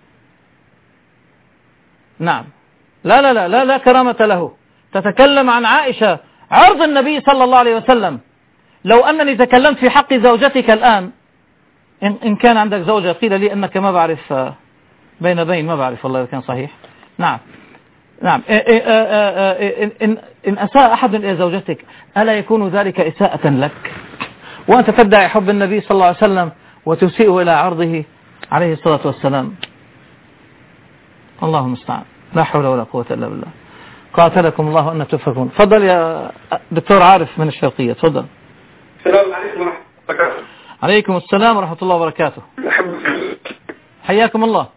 نعم لا لا لا لا لا كرامة له. تتكلم عن عائشة عرض النبي صلى الله عليه وسلم. لو أنني تكلمت في حق زوجتك الآن، إن, إن كان عندك زوجة، قيل لي أنك ما بعرف بين بين ما بعرف والله إذا كان صحيح. نعم نعم إن, إن أساء أحد إلى زوجتك ألا يكون ذلك إساءة لك؟ وأنت تدعي حب النبي صلى الله عليه وسلم وتسيء إلى عرضه عليه الصلاة والسلام. الله المستعان، لا حول ولا قوة إلا بالله. قاتلكم الله أن تفكون. تفضل يا دكتور عارف من الشرقية، تفضل. السلام عليكم ورحمة الله وبركاته. عليكم السلام ورحمة الله وبركاته. حياكم الله.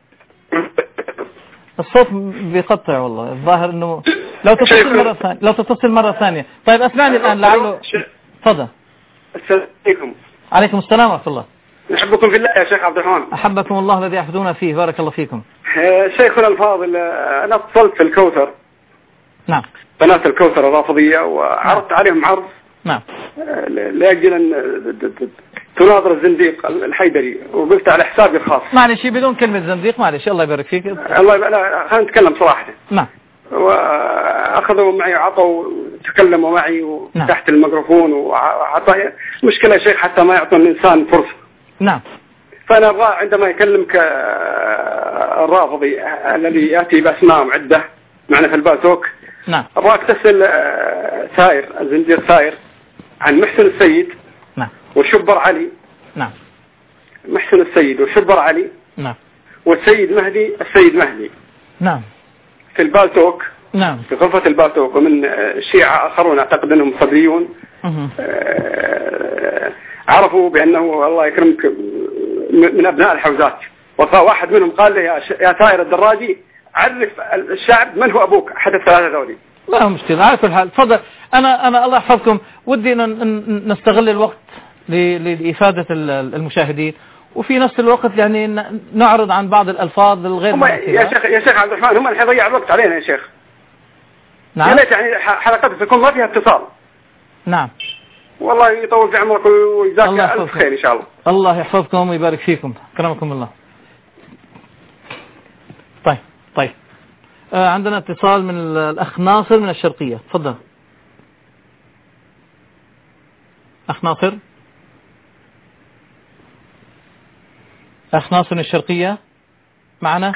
الصوت بيقطع والله، الظاهر انه لو تتصل مرة ثانية لو تتصل مرة ثانية. طيب اسمعني الآن لعله. تفضل. السلام عليكم. عليكم السلام ورحمة الله. نحبكم في الله يا شيخ عبد الرحمن. أحبكم الله الذي يحفظنا فيه، بارك الله فيكم. شيخنا الفاضل، أنا اتصلت في الكوثر. نعم. بنات الكوثر الرافضية وعرضت نعم. عليهم عرض. نعم. لأجل أن تناظر الزنديق الحيدري، وقلت على حسابي الخاص. معلش بدون كلمة زنديق، معلش الله يبارك فيك. الله يبارك. خلينا نتكلم صراحة. نعم. وأخذوا معي عطوا تكلموا معي وتحت نعم. الميكروفون وعطوا مشكلة يا شيخ حتى ما يعطون الإنسان فرصة. نعم. فأنا أبغى عندما يكلمك الرافضي الذي يأتي بأسماء عدة معنا في البالتوك، نعم. أبغاك تسأل سائر الزنديق سائر عن محسن السيد نعم. وشبر علي. نعم. محسن السيد وشبر علي. نعم. والسيد مهدي السيد مهدي. نعم. في البالتوك نعم في غرفة الباتوك، ومن الشيعة آخرون أعتقد أنهم صدريون عرفوا بأنه الله يكرمك من أبناء الحوزات، وواحد منهم قال لي يا ثائر الدراجي عرف الشعب من هو أبوك أحد الثلاثة ذولي. لا مشكلة على كل حال. تفضل. أنا أنا الله يحفظكم، ودي أن نستغل الوقت لإفادة المشاهدين، وفي نفس الوقت يعني نعرض عن بعض الألفاظ الغير مناسبة. يا شيخ يا شيخ عبد الرحمن، هم اللي حيضيع الوقت علينا يا شيخ. نعم. يا ليت يعني حلقات تكون ما فيها اتصال. نعم. والله يطول في عمرك ويجزاك ألف خير إن شاء الله. الله يحفظكم ويبارك فيكم، كرمكم الله. طيب طيب آه عندنا اتصال من الأخ ناصر من الشرقية. تفضل أخ ناصر. أخ ناصر من الشرقية معنا.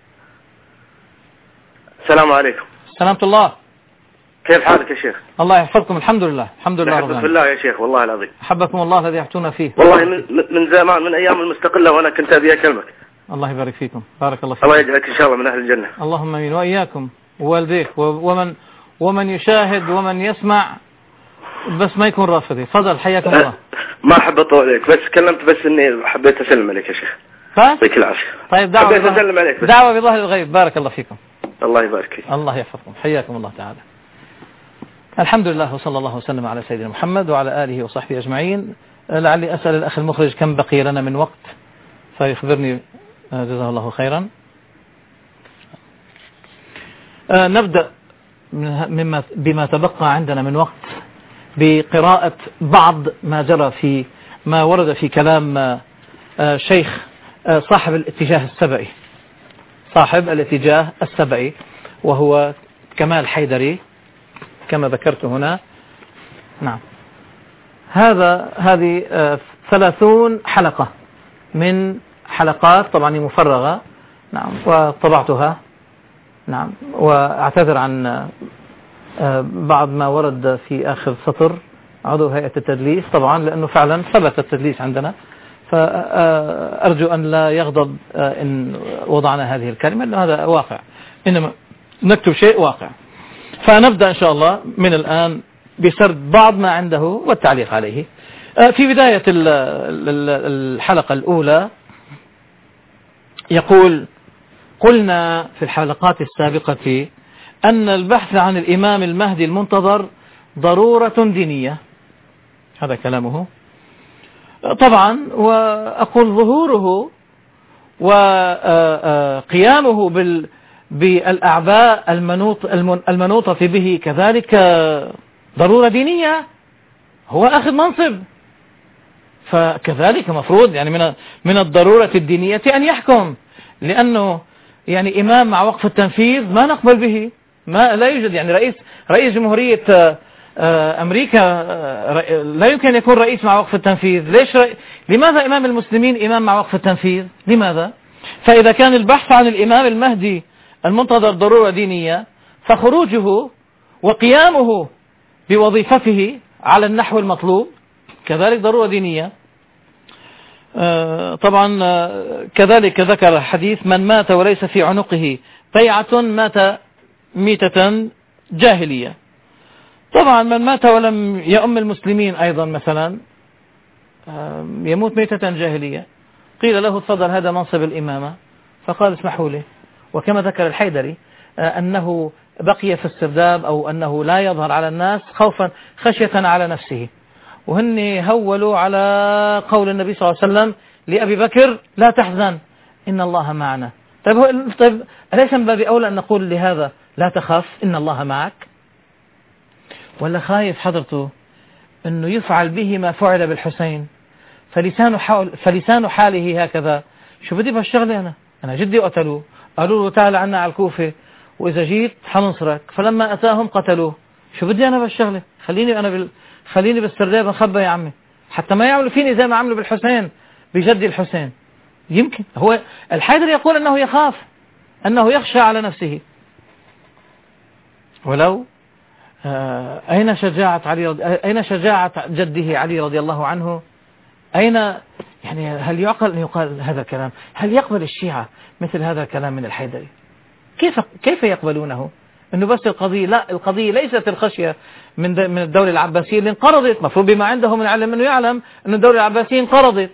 السلام عليكم. سلامة الله. كيف حالك يا شيخ؟ الله يحفظكم. الحمد لله الحمد لله رب العالمين. بالله يا شيخ والله العظيم. حبكم الله الذي يحتونا فيه. والله من, من زمان من أيام المستقلة وأنا كنت أبي أكلمك. الله يبارك فيكم. بارك الله فيكم. الله يجعلك إن شاء الله من أهل الجنة. اللهم امين وإياكم ووالديك ومن ومن يشاهد ومن يسمع، بس ما يكون رافضي. تفضل حياكم الله. ما أحب أطول عليك، بس كلمت بس إني حبيت أسلم عليك يا شيخ. يعطيك العافية. طيب دعوة حبيت أسلم عليك بس. دعوة بظهر الغيب. بارك الله فيكم. الله يبارك فيك. الله يحفظكم. حياكم الله تعالى. الحمد لله وصلى الله وسلم على سيدنا محمد وعلى آله وصحبه أجمعين. لعلي أسأل الأخ المخرج كم بقي لنا من وقت فيخبرني جزاه الله خيرا. آه نبدأ مما بما تبقى عندنا من وقت بقراءة بعض ما جرى في ما ورد في كلام آه شيخ آه صاحب الاتجاه السبعي صاحب الاتجاه السبعي وهو كمال حيدري كما ذكرت هنا. نعم. هذا هذه آه ثلاثون حلقة من حلقات طبعا مفرغة. نعم. وطبعتها. نعم. واعتذر عن بعض ما ورد في آخر سطر عضو هيئة التدليس طبعا لأنه فعلا ثبت التدليس عندنا، فأرجو أن لا يغضب إن وضعنا هذه الكلمة لأن هذا واقع، إنما نكتب شيء واقع. فنبدأ إن شاء الله من الآن بسرد بعض ما عنده والتعليق عليه. في بداية الحلقة الأولى يقول: قلنا في الحلقات السابقة أن البحث عن الإمام المهدي المنتظر ضرورة دينية. هذا كلامه طبعا، وأقول ظهوره وقيامه بالأعباء المنوطة به كذلك ضرورة دينية. هو أخذ منصب، فكذلك مفروض يعني من من الضرورة الدينية أن يحكم، لأنه يعني إمام مع وقف التنفيذ ما نقبل به. ما لا يوجد يعني رئيس رئيس جمهورية أمريكا لا يمكن يكون رئيس مع وقف التنفيذ. ليش رئي... لماذا إمام المسلمين إمام مع وقف التنفيذ؟ لماذا؟ فإذا كان البحث عن الإمام المهدي المنتظر ضرورة دينية، فخروجه وقيامه بوظيفته على النحو المطلوب كذلك ضرورة دينية. طبعا كذلك ذكر حديث: من مات وليس في عنقه بيعة مات ميتة جاهلية. طبعا من مات ولم يؤم المسلمين أيضا مثلا يموت ميتة جاهلية. قيل له: تفضل هذا منصب الإمامة، فقال: اسمحوا لي. وكما ذكر الحيدري أنه بقي في السرداب أو أنه لا يظهر على الناس خوفا خشية على نفسه، وهن هولوا على قول النبي صلى الله عليه وسلم لأبي بكر: لا تحزن إن الله معنا. طيب, طيب أليس من باب أولى أن نقول لهذا: لا تخاف إن الله معك؟ ولا خايف حضرته أنه يفعل به ما فعل بالحسين، فلسان, حال فلسان حاله هكذا: شو بدي بهالشغلة أنا أنا جدي قتلوه، قالوا له تعال عنا على الكوفة وإذا جيت حننصرك، فلما أتاهم قتلوه، شو بدي أنا بهالشغلة؟ خليني أنا بال... خليني بالسرداب أخبى يا عمي، حتى ما يعملوا فيني زي ما عملوا بالحسين بجدي الحسين. يمكن هو الحيدر يقول أنه يخاف، أنه يخشى على نفسه. ولو آه أين شجاعة علي رضي... أين شجاعة جده علي رضي الله عنه؟ أين يعني هل يعقل أن يقال هذا الكلام؟ هل يقبل الشيعة مثل هذا الكلام من الحيدري؟ كيف كيف يقبلونه؟ أنه بس القضية، لا، القضية ليست الخشية من من الدولة العباسية اللي انقرضت. مفروض بما عنده من علم أنه يعلم أن الدولة العباسية انقرضت،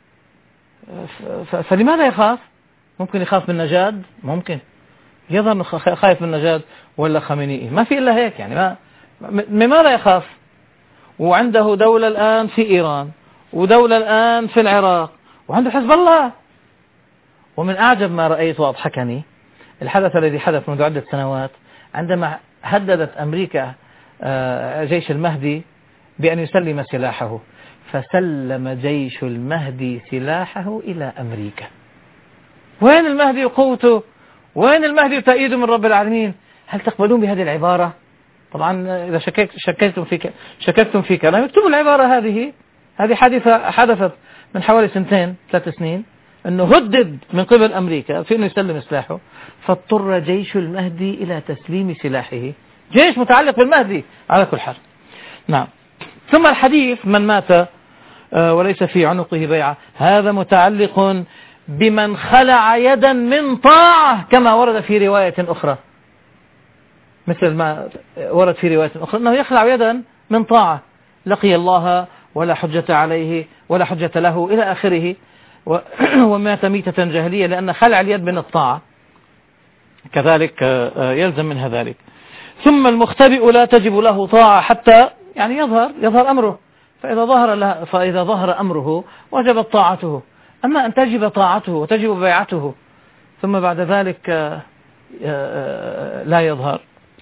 فلماذا يخاف؟ ممكن يخاف من نجاد، ممكن يظهر أنه خايف من نجاد ولا خامنئي، ما في إلا هيك يعني. ما لماذا يخاف؟ وعنده دولة الآن في إيران، ودولة الآن في العراق، وعنده حزب الله. ومن أعجب ما رأيت وأضحكني الحدث الذي حدث منذ عدة سنوات عندما هددت أمريكا جيش المهدي بأن يسلم سلاحه، فسلم جيش المهدي سلاحه إلى أمريكا. وين المهدي وقوته؟ وين المهدي وتأييده من رب العالمين؟ هل تقبلون بهذه العبارة؟ طبعا إذا شكك شككتم في شككتم في كلام اكتبوا العبارة هذه. هذه حادثة حدثت من حوالي سنتين ثلاث سنين، أنه هدد من قبل أمريكا في أنه يسلم سلاحه، فاضطر جيش المهدي إلى تسليم سلاحه. جيش متعلق بالمهدي على كل حال. نعم. ثم الحديث من مات وليس في عنقه بيعة، هذا متعلق بمن خلع يدا من طاعة، كما ورد في رواية أخرى، مثل ما ورد في رواية أخرى أنه يخلع يدا من طاعة، لقي الله ولا حجة عليه ولا حجة له إلى آخره، ومات ميتة جاهلية، لأن خلع اليد من الطاعة كذلك يلزم منها ذلك. ثم المختبئ لا تجب له طاعة حتى يعني يظهر يظهر أمره، فإذا ظهر له فإذا ظهر أمره وجبت طاعته. أما أن تجب طاعته وتجب بيعته ثم بعد ذلك لا يظهر،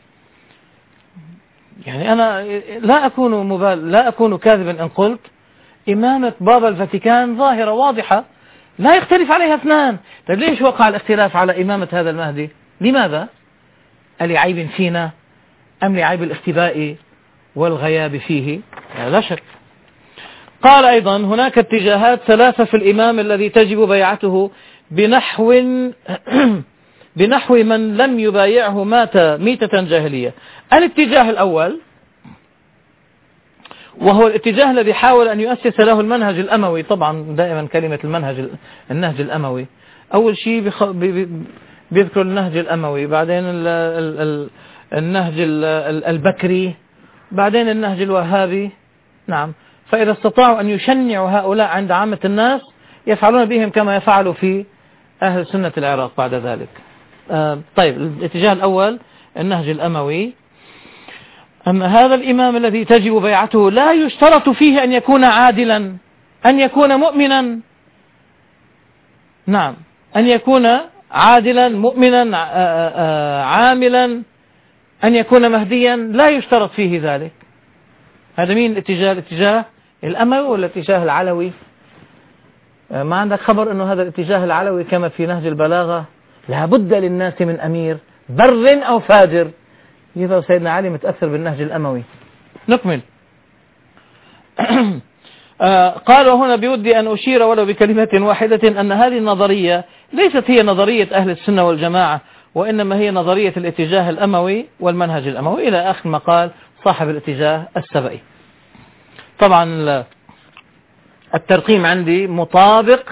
يعني أنا لا أكون مبال لا أكون كاذبا إن قلت إمامة بابا الفاتيكان ظاهرة واضحة لا يختلف عليها اثنان. طيب ليش وقع الاختلاف على إمامة هذا المهدي؟ لماذا؟ ألعيب فينا أم لعيب الاختباء والغياب فيه؟ لا شك. قال أيضا هناك اتجاهات ثلاثة في الإمام الذي تجب بيعته بنحو بنحو من لم يبايعه مات ميتة جاهلية. الاتجاه الأول وهو الاتجاه الذي حاول أن يؤسس له المنهج الأموي. طبعا دائما كلمة المنهج النهج الأموي، أول شيء بخ... بيذكر النهج الأموي، بعدين ال... ال... ال... النهج البكري، بعدين النهج الوهابي. نعم. فإذا استطاعوا أن يشنعوا هؤلاء عند عامة الناس يفعلون بهم كما يفعلوا في أهل سنة العراق بعد ذلك. آه طيب الاتجاه الأول النهج الأموي، أما هذا الإمام الذي تجب بيعته لا يشترط فيه أن يكون عادلا، أن يكون مؤمنا. نعم، أن يكون عادلا مؤمنا عاملا، أن يكون مهديا، لا يشترط فيه ذلك. هذا مين الاتجاه؟ الاتجاه الأموي ولا الاتجاه العلوي؟ ما عندك خبر أنه هذا الاتجاه العلوي كما في نهج البلاغة لا بد للناس من أمير بر أو فاجر. يظهر سيدنا علي متأثر بالنهج الأموي. نكمل. قال وهنا بودي أن أشير ولو بكلمة واحدة أن هذه النظرية ليست هي نظرية أهل السنة والجماعة، وإنما هي نظرية الاتجاه الأموي والمنهج الأموي إلى آخر ما قال صاحب الاتجاه السبئي. طبعا الترقيم عندي مطابق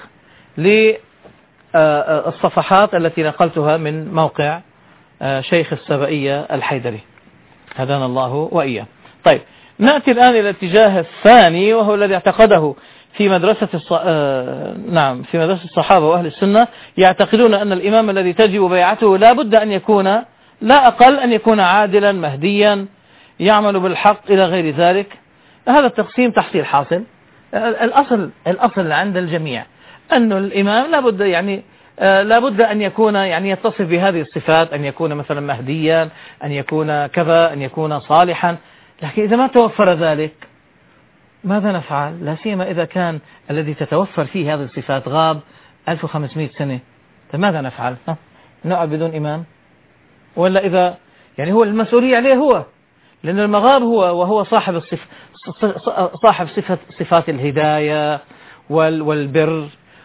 للصفحات التي نقلتها من موقع شيخ السبئية الحيدري هدانا الله وإياه. طيب نأتي الآن إلى الاتجاه الثاني، وهو الذي اعتقده في مدرسة الص... آه... نعم في مدرسة الصحابة وأهل السنة، يعتقدون أن الإمام الذي تجب بيعته لا بد أن يكون لا أقل أن يكون عادلا مهديا يعمل بالحق إلى غير ذلك. هذا التقسيم تحصيل حاصل. الأصل الأصل عند الجميع أن الإمام لا بد يعني آه لا بد أن يكون يعني يتصف بهذه الصفات، أن يكون مثلا مهديا، أن يكون كذا، أن يكون صالحا. لكن إذا ما توفر ذلك ماذا نفعل؟ لا سيما إذا كان الذي تتوفر فيه هذه الصفات غاب ألف وخمسمائة سنة، فماذا نفعل؟ نقعد بدون إمام؟ ولا إذا يعني هو المسؤولية عليه هو، لأن المغاب هو وهو صاحب الصف صاحب صفة صفات الهداية والبر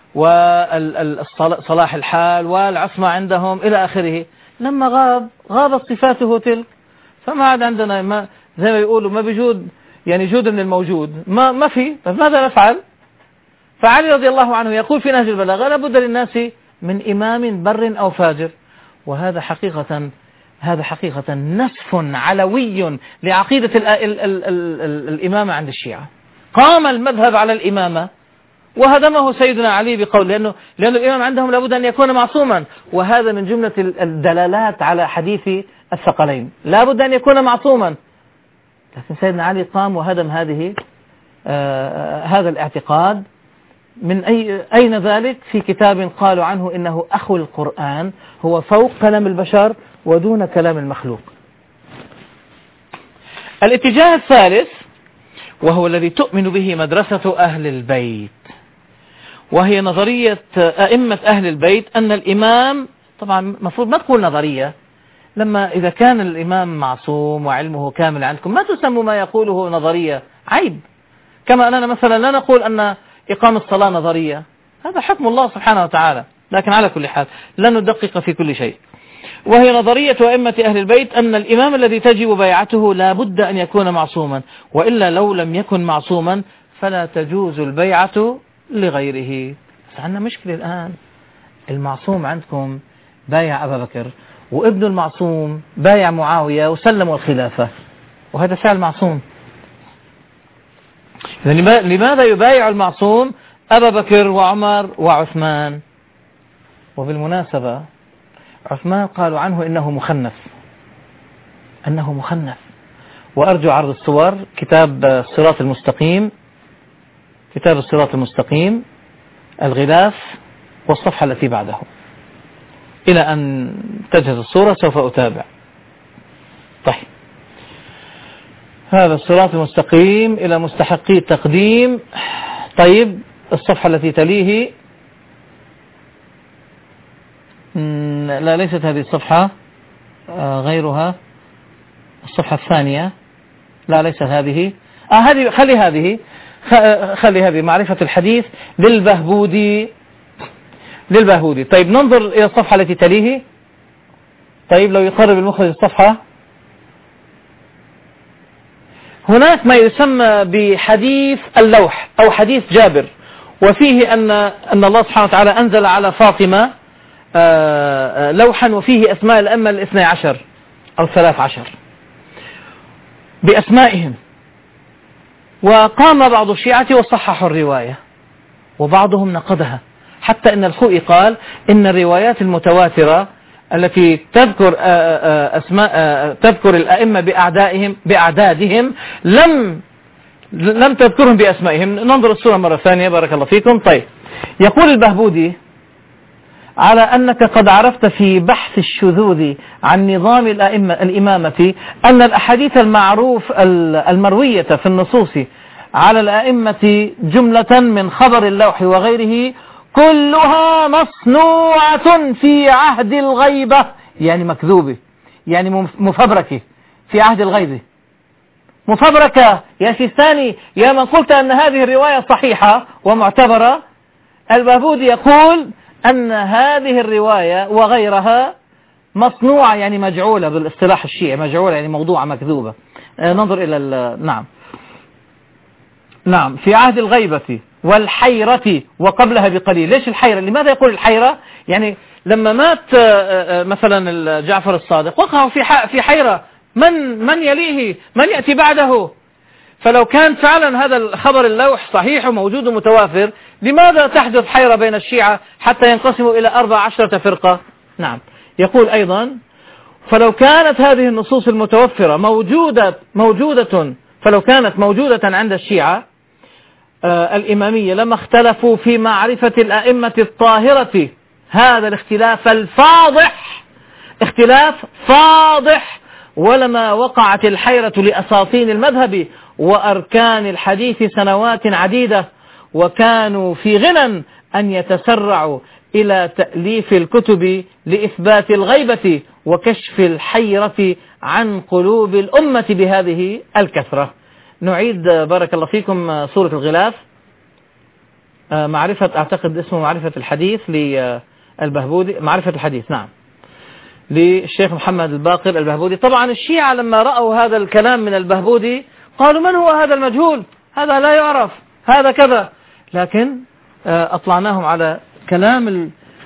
وصلاح الحال والعصمة عندهم إلى آخره. لما غاب غابت صفاته تلك، فما عاد عندنا ما زي ما يقولوا ما بيجود يعني جود من الموجود، ما ما في. فماذا نفعل؟ فعلي رضي الله عنه يقول في نهج البلاغة لا بد للناس من إمام بر أو فاجر. وهذا حقيقة هذا حقيقة نسف علوي لعقيدة ال ال ال ال ال الإمامة عند الشيعة. قام المذهب على الإمامة وهدمه سيدنا علي بقول، لأنه, لأنه الإمام عندهم لابد أن يكون معصوما، وهذا من جملة الدلالات على حديث الثقلين، لابد أن يكون معصوما. لكن سيدنا علي قام وهدم هذه آه هذا الاعتقاد. من أي أين ذلك؟ في كتاب قالوا عنه إنه أخو القرآن، هو فوق كلام البشر ودون كلام المخلوق. الاتجاه الثالث وهو الذي تؤمن به مدرسة أهل البيت، وهي نظرية أئمة أهل البيت أن الإمام، طبعا مفروض ما تقول نظرية، لما إذا كان الإمام معصوم وعلمه كامل عندكم ما تسموا ما يقوله نظرية، عيب. كما أننا مثلا لا نقول أن إقام الصلاة نظرية، هذا حكم الله سبحانه وتعالى، لكن على كل حال لا ندقق في كل شيء. وهي نظرية أئمة أهل البيت أن الإمام الذي تجب بيعته لا بد أن يكون معصوما، وإلا لو لم يكن معصوما فلا تجوز البيعة لغيره. بس عندنا مشكلة الآن، المعصوم عندكم بايع أبا بكر، وابن المعصوم بايع معاوية وسلموا الخلافة، وهذا فعل معصوم. لماذا يبايع المعصوم أبا بكر وعمر وعثمان؟ وبالمناسبة عثمان قالوا عنه إنه مخنث، أنه مخنث. وأرجو عرض الصور، كتاب الصراط المستقيم، كتاب الصراط المستقيم الغلاف والصفحة التي بعده، إلى أن تجهز الصورة سوف أتابع. طيب، هذا الصراط المستقيم إلى مستحقي التقديم. طيب، الصفحة التي تليه، لا ليست هذه الصفحة، غيرها، الصفحة الثانية، لا ليست هذه، آه هذه، خلي هذه، خلي هذه معرفة الحديث للبهبودي، للبهبودي. طيب ننظر إلى الصفحة التي تليه. طيب لو يقرب المخرج الصفحة، هناك ما يسمى بحديث اللوح أو حديث جابر، وفيه أن أن الله سبحانه وتعالى أنزل على فاطمة لوحا وفيه أسماء الأئمة الاثني عشر أو ثلاث عشر بأسمائهم. وقام بعض الشيعة وصححوا الرواية، وبعضهم نقدها، حتى إن الخوئي قال إن الروايات المتواترة التي تذكر أسماء تذكر الأئمة بأعدادهم بأعدادهم لم لم تذكرهم بأسمائهم. ننظر الصورة مرة ثانية بارك الله فيكم. طيب، يقول البهبودي: على أنك قد عرفت في بحث الشذوذ عن نظام الأئمة الإمامة أن الأحاديث المعروف المروية في النصوص على الأئمة جملة من خبر اللوح وغيره كلها مصنوعة في عهد الغيبة، يعني مكذوبة، يعني مفبركة في عهد الغيبة، مفبركة يا سيستاني، يا من قلت أن هذه الرواية صحيحة ومعتبرة. البهبودي يقول أن هذه الرواية وغيرها مصنوعة، يعني مجعولة بالاصطلاح الشيعي، مجعولة يعني موضوعة مكذوبة. ننظر إلى نعم نعم في عهد الغيبة والحيرة وقبلها بقليل. ليش الحيرة؟ لماذا يقول الحيرة؟ يعني لما مات مثلا جعفر الصادق وقعوا في في حيرة، من من يليه، من يأتي بعده. فلو كان فعلا هذا الخبر اللوح صحيح وموجود ومتوافر، لماذا تحدث حيرة بين الشيعة حتى ينقسموا إلى أربع عشرة فرقة؟ نعم. يقول أيضا: فلو كانت هذه النصوص المتوفرة موجودة موجودة فلو كانت موجودة عند الشيعة آه الإمامية لما اختلفوا في معرفة الأئمة الطاهرة هذا الاختلاف الفاضح، اختلاف فاضح، ولما وقعت الحيرة لأساطين المذهب وأركان الحديث سنوات عديدة، وكانوا في غنى أن يتسرعوا إلى تأليف الكتب لإثبات الغيبة وكشف الحيرة عن قلوب الأمة بهذه الكثرة. نعيد بارك الله فيكم سورة الغلاف، معرفة، أعتقد اسمه معرفة الحديث للبهبودي، معرفة الحديث نعم للشيخ محمد الباقر البهبودي. طبعا الشيعة لما رأوا هذا الكلام من البهبودي قالوا: من هو هذا المجهول؟ هذا لا يعرف، هذا كذا. لكن أطلعناهم على كلام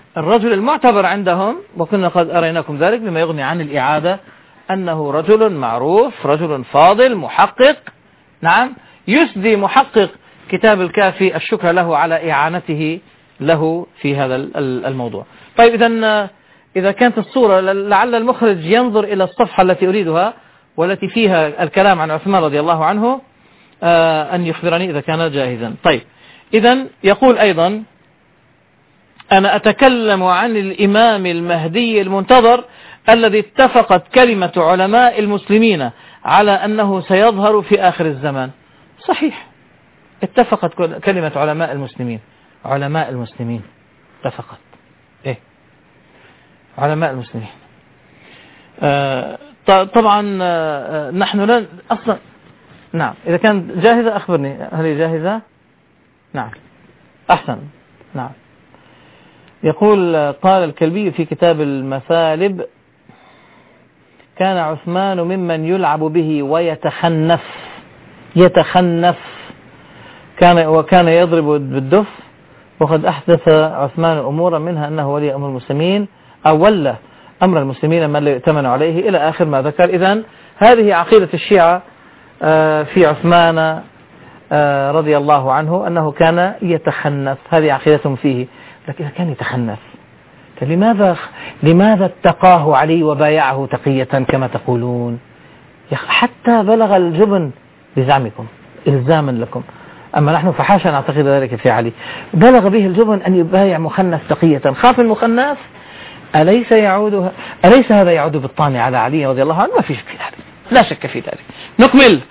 الرجل المعتبر عندهم، وكنا قد أريناكم ذلك بما يغني عن الإعادة، أنه رجل معروف، رجل فاضل محقق. نعم، يسدي محقق كتاب الكافي الشكر له على إعانته له في هذا الموضوع. طيب إذا إذا كانت الصورة، لعل المخرج ينظر إلى الصفحة التي أريدها والتي فيها الكلام عن عثمان رضي الله عنه أن يخبرني إذا كان جاهزا. طيب إذا يقول أيضا: أنا أتكلم عن الإمام المهدي المنتظر الذي اتفقت كلمة علماء المسلمين على أنه سيظهر في آخر الزمان. صحيح، اتفقت كلمة علماء المسلمين، علماء المسلمين اتفقت. إيه علماء المسلمين. آه طبعا آه نحن لا أصلا. نعم، إذا كانت جاهزة أخبرني، هل هي جاهزة؟ نعم، أحسن. نعم، يقول: قال الكلبي في كتاب المثالب: كان عثمان ممن يلعب به ويتخنف يتخنف كان وكان يضرب بالدف، وقد أحدث عثمان أمورا منها أنه ولي أمر المسلمين أو ولى أمر المسلمين من لا يؤتمن عليه إلى آخر ما ذكر. إذن هذه عقيدة الشيعة في عثمان رضي الله عنه، أنه كان يتخنف، هذه عقيدتهم فيه. لكن إذا كان يتخنف فلماذا لماذا اتقاه علي وبايعه تقية كما تقولون؟ حتى بلغ الجبن بزعمكم إلزاما لكم، أما نحن فحاشا نعتقد ذلك في علي. بلغ به الجبن أن يبايع مخنث تقية، خاف المخنث. أليس يعود أليس هذا يعود بالطعن على علي رضي الله عنه؟ ما في شك في ذلك، لا شك في ذلك. نكمل.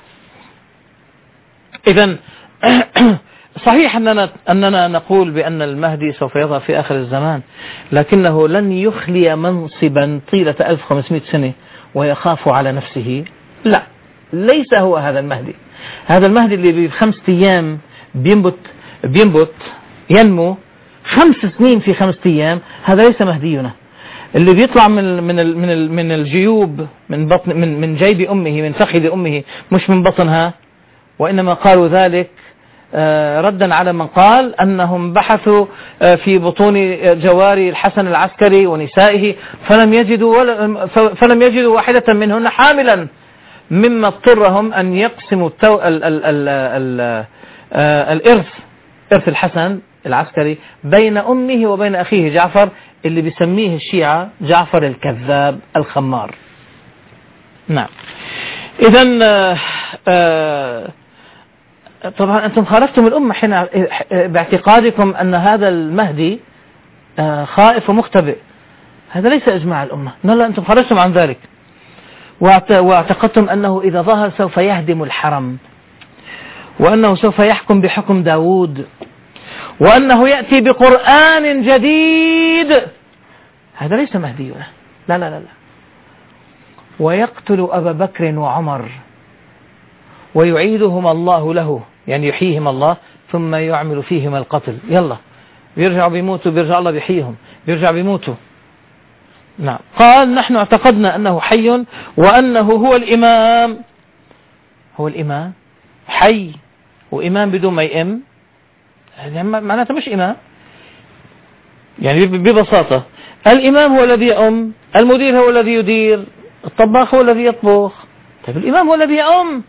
إذن صحيح أننا, أننا نقول بأن المهدي سوف يظهر في آخر الزمان، لكنه لن يخلي منصبا طيلة ألف وخمسمائة سنة ويخاف على نفسه. لا، ليس هو هذا المهدي. هذا المهدي اللي بخمسة أيام بينبت بينبت ينمو خمس سنين في خمسة أيام، هذا ليس مهدينا. اللي بيطلع من من من من الجيوب، من بطن من من جيب أمه، من فخذ أمه، مش من بطنها. وإنما قالوا ذلك ردا على من قال أنهم بحثوا في بطون جواري الحسن العسكري ونسائه فلم يجدوا ولا فلم يجدوا واحدة منهن حاملا، مما اضطرهم أن يقسموا التو... ال... ال... ال... ال... الإرث إرث الحسن العسكري بين أمه وبين أخيه جعفر، اللي بيسميه الشيعة جعفر الكذاب الخمار. نعم، إذن آه طبعا أنتم خالفتم الأمة حين باعتقادكم أن هذا المهدي خائف ومختبئ. هذا ليس إجماع الأمة، لا، أنتم خرجتم عن ذلك واعتقدتم أنه إذا ظهر سوف يهدم الحرم، وأنه سوف يحكم بحكم داود، وأنه يأتي بقرآن جديد. هذا ليس مهدينا، لا لا لا لا. ويقتل أبا بكر وعمر ويعيدهما الله له، يعني يحييهم الله ثم يعمل فيهم القتل. يلا بيرجعوا بيموتوا، بيرجع الله بيحييهم، بيرجع بيموتوا. نعم، قال: نحن اعتقدنا أنه حي وأنه هو الإمام. هو الإمام حي، وإمام بدون ما يئم معناته مش إمام. يعني ببساطة الإمام هو الذي يؤم، المدير هو الذي يدير، الطباخ هو الذي يطبخ. طيب الإمام هو الذي يؤم.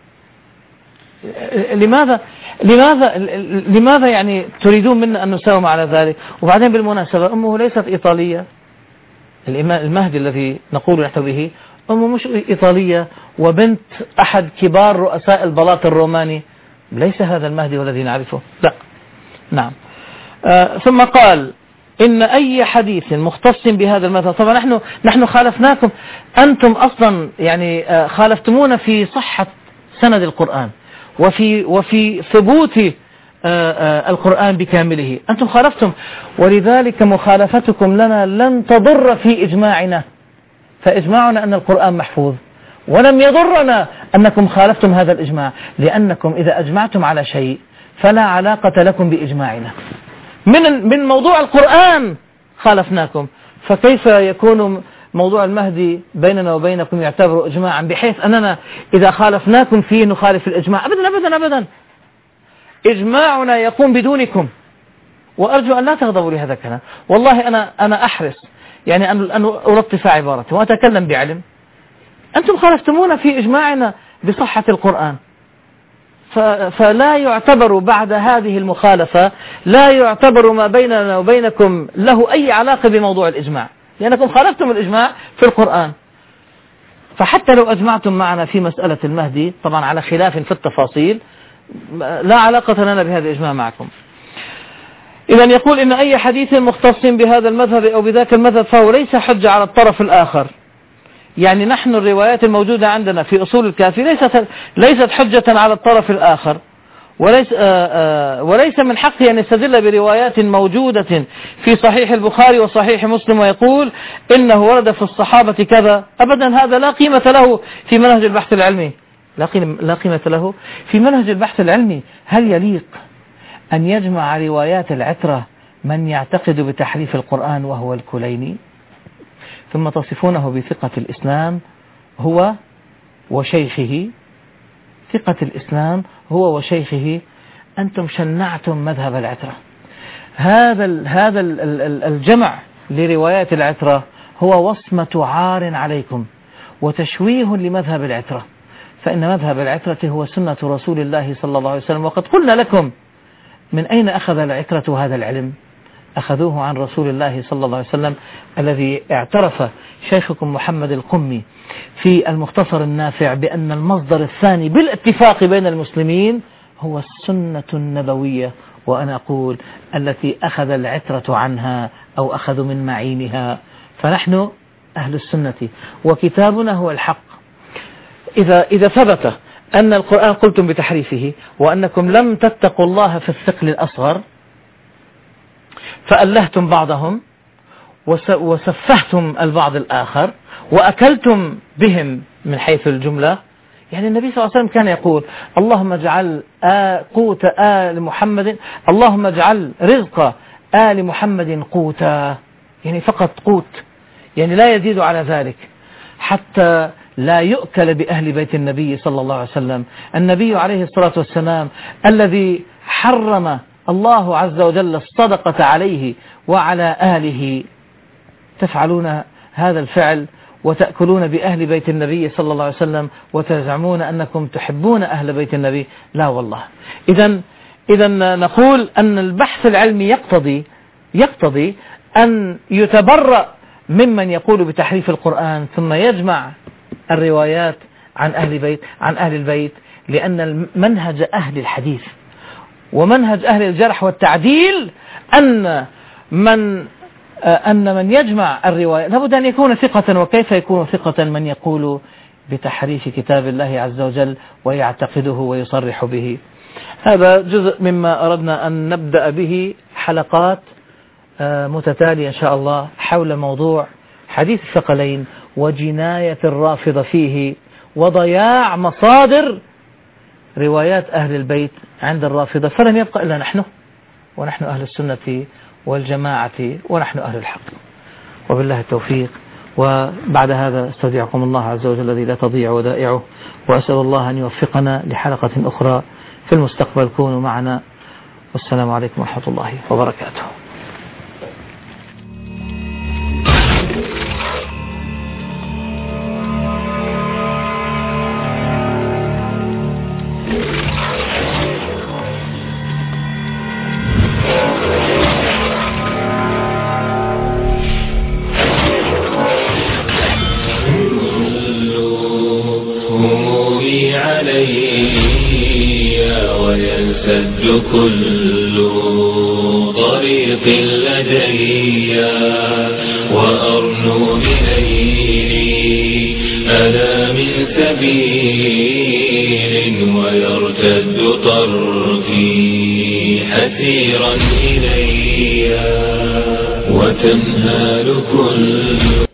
لماذا لماذا لماذا يعني تريدون منا أن نساوم على ذلك؟ وبعدين بالمناسبة أمه ليست إيطالية. المهدي الذي نقول نحن به أمه مش إيطالية وبنت أحد كبار رؤساء البلاط الروماني. ليس هذا المهدي والذي نعرفه، لا. نعم. آه ثم قال: إن أي حديث مختص بهذا المذهب، طبعا نحن نحن خالفناكم، أنتم أصلا يعني آه خالفتمونا في صحة سند القرآن وفي وفي ثبوت آه آه القرآن بكامله، أنتم خالفتم، ولذلك مخالفتكم لنا لن تضر في إجماعنا، فإجماعنا أن القرآن محفوظ، ولم يضرنا أنكم خالفتم هذا الإجماع، لأنكم إذا أجمعتم على شيء فلا علاقة لكم بإجماعنا. من من موضوع القرآن خالفناكم، فكيف يكون موضوع المهدي بيننا وبينكم يعتبر إجماعا بحيث أننا إذا خالفناكم فيه نخالف الإجماع؟ أبدا أبدا أبدا. إجماعنا يقوم بدونكم، وأرجو أن لا تغضبوا لهذا الكلام. والله أنا أنا أحرص يعني أن أن ألطف عبارتي وأتكلم بعلم. أنتم خالفتمونا في إجماعنا بصحة القرآن، فلا يعتبر بعد هذه المخالفة لا يعتبر ما بيننا وبينكم له أي علاقة بموضوع الإجماع، لأنكم خالفتم الإجماع في القرآن. فحتى لو أجمعتم معنا في مسألة المهدي طبعا على خلاف في التفاصيل لا علاقة لنا بهذا الإجماع معكم. إذا يقول إن أي حديث مختص بهذا المذهب أو بذاك المذهب فهو ليس حجة على الطرف الآخر. يعني نحن الروايات الموجودة عندنا في أصول الكافي ليست ليست حجة على الطرف الآخر، وليس آآ آآ وليس من حقه أن يستدل بروايات موجودة في صحيح البخاري وصحيح مسلم ويقول إنه ورد في الصحابة كذا. أبدا، هذا لا قيمة له في منهج البحث العلمي، لا قيمة له في منهج البحث العلمي. هل يليق أن يجمع روايات العترة من يعتقد بتحريف القرآن وهو الكليني، ثم تصفونه بثقة الإسلام هو وشيخه؟ ثقة الإسلام هو وشيخه. أنتم شنعتم مذهب العترة. هذا ال هذا ال ال الجمع لروايات العترة هو وصمة عار عليكم وتشويه لمذهب العترة، فإن مذهب العترة هو سنة رسول الله صلى الله عليه وسلم. وقد قلنا لكم من أين أخذ العترة هذا العلم؟ أخذوه عن رسول الله صلى الله عليه وسلم، الذي اعترف شيخكم محمد القمي في المختصر النافع بأن المصدر الثاني بالاتفاق بين المسلمين هو السنة النبوية، وأنا أقول التي أخذ العترة عنها أو أخذوا من معينها. فنحن أهل السنة وكتابنا هو الحق. إذا إذا ثبت أن القرآن قلتم بتحريفه وأنكم لم تتقوا الله في الثقل الأصغر فألهتم بعضهم وسفهتم البعض الآخر وأكلتم بهم من حيث الجملة. يعني النبي صلى الله عليه وسلم كان يقول اللهم اجعل قوت آل محمد، اللهم اجعل رزق آل محمد قوتا، يعني فقط قوت، يعني لا يزيد على ذلك، حتى لا يؤكل بأهل بيت النبي صلى الله عليه وسلم. النبي عليه الصلاة والسلام الذي حرم الله عز وجل الصدقة عليه وعلى آله، تفعلون هذا الفعل وتأكلون بأهل بيت النبي صلى الله عليه وسلم وتزعمون أنكم تحبون أهل بيت النبي. لا والله. إذن إذن نقول أن البحث العلمي يقتضي يقتضي أن يتبرأ ممن يقول بتحريف القرآن ثم يجمع الروايات عن أهل بيت عن أهل البيت، لأن منهج أهل الحديث ومنهج أهل الجرح والتعديل أن من أن من يجمع الرواية لابد أن يكون ثقة. وكيف يكون ثقة من يقول بتحريف كتاب الله عز وجل ويعتقده ويصرح به؟ هذا جزء مما أردنا أن نبدأ به حلقات متتالية إن شاء الله حول موضوع حديث الثقلين وجناية الرافضة فيه وضياع مصادر روايات أهل البيت عند الرافضة. فلن يبقى إلا نحن، ونحن أهل السنة والجماعة ونحن أهل الحق. وبالله التوفيق. وبعد هذا استودعكم الله عز وجل الذي لا تضيع ودائعه، وأسأل الله أن يوفقنا لحلقة أخرى في المستقبل. كونوا معنا، والسلام عليكم ورحمة الله وبركاته. كل طريق لدي وأرنو بليلي ألا من سبيل ويرتد طرفي حسيرا إلي وتنهال كل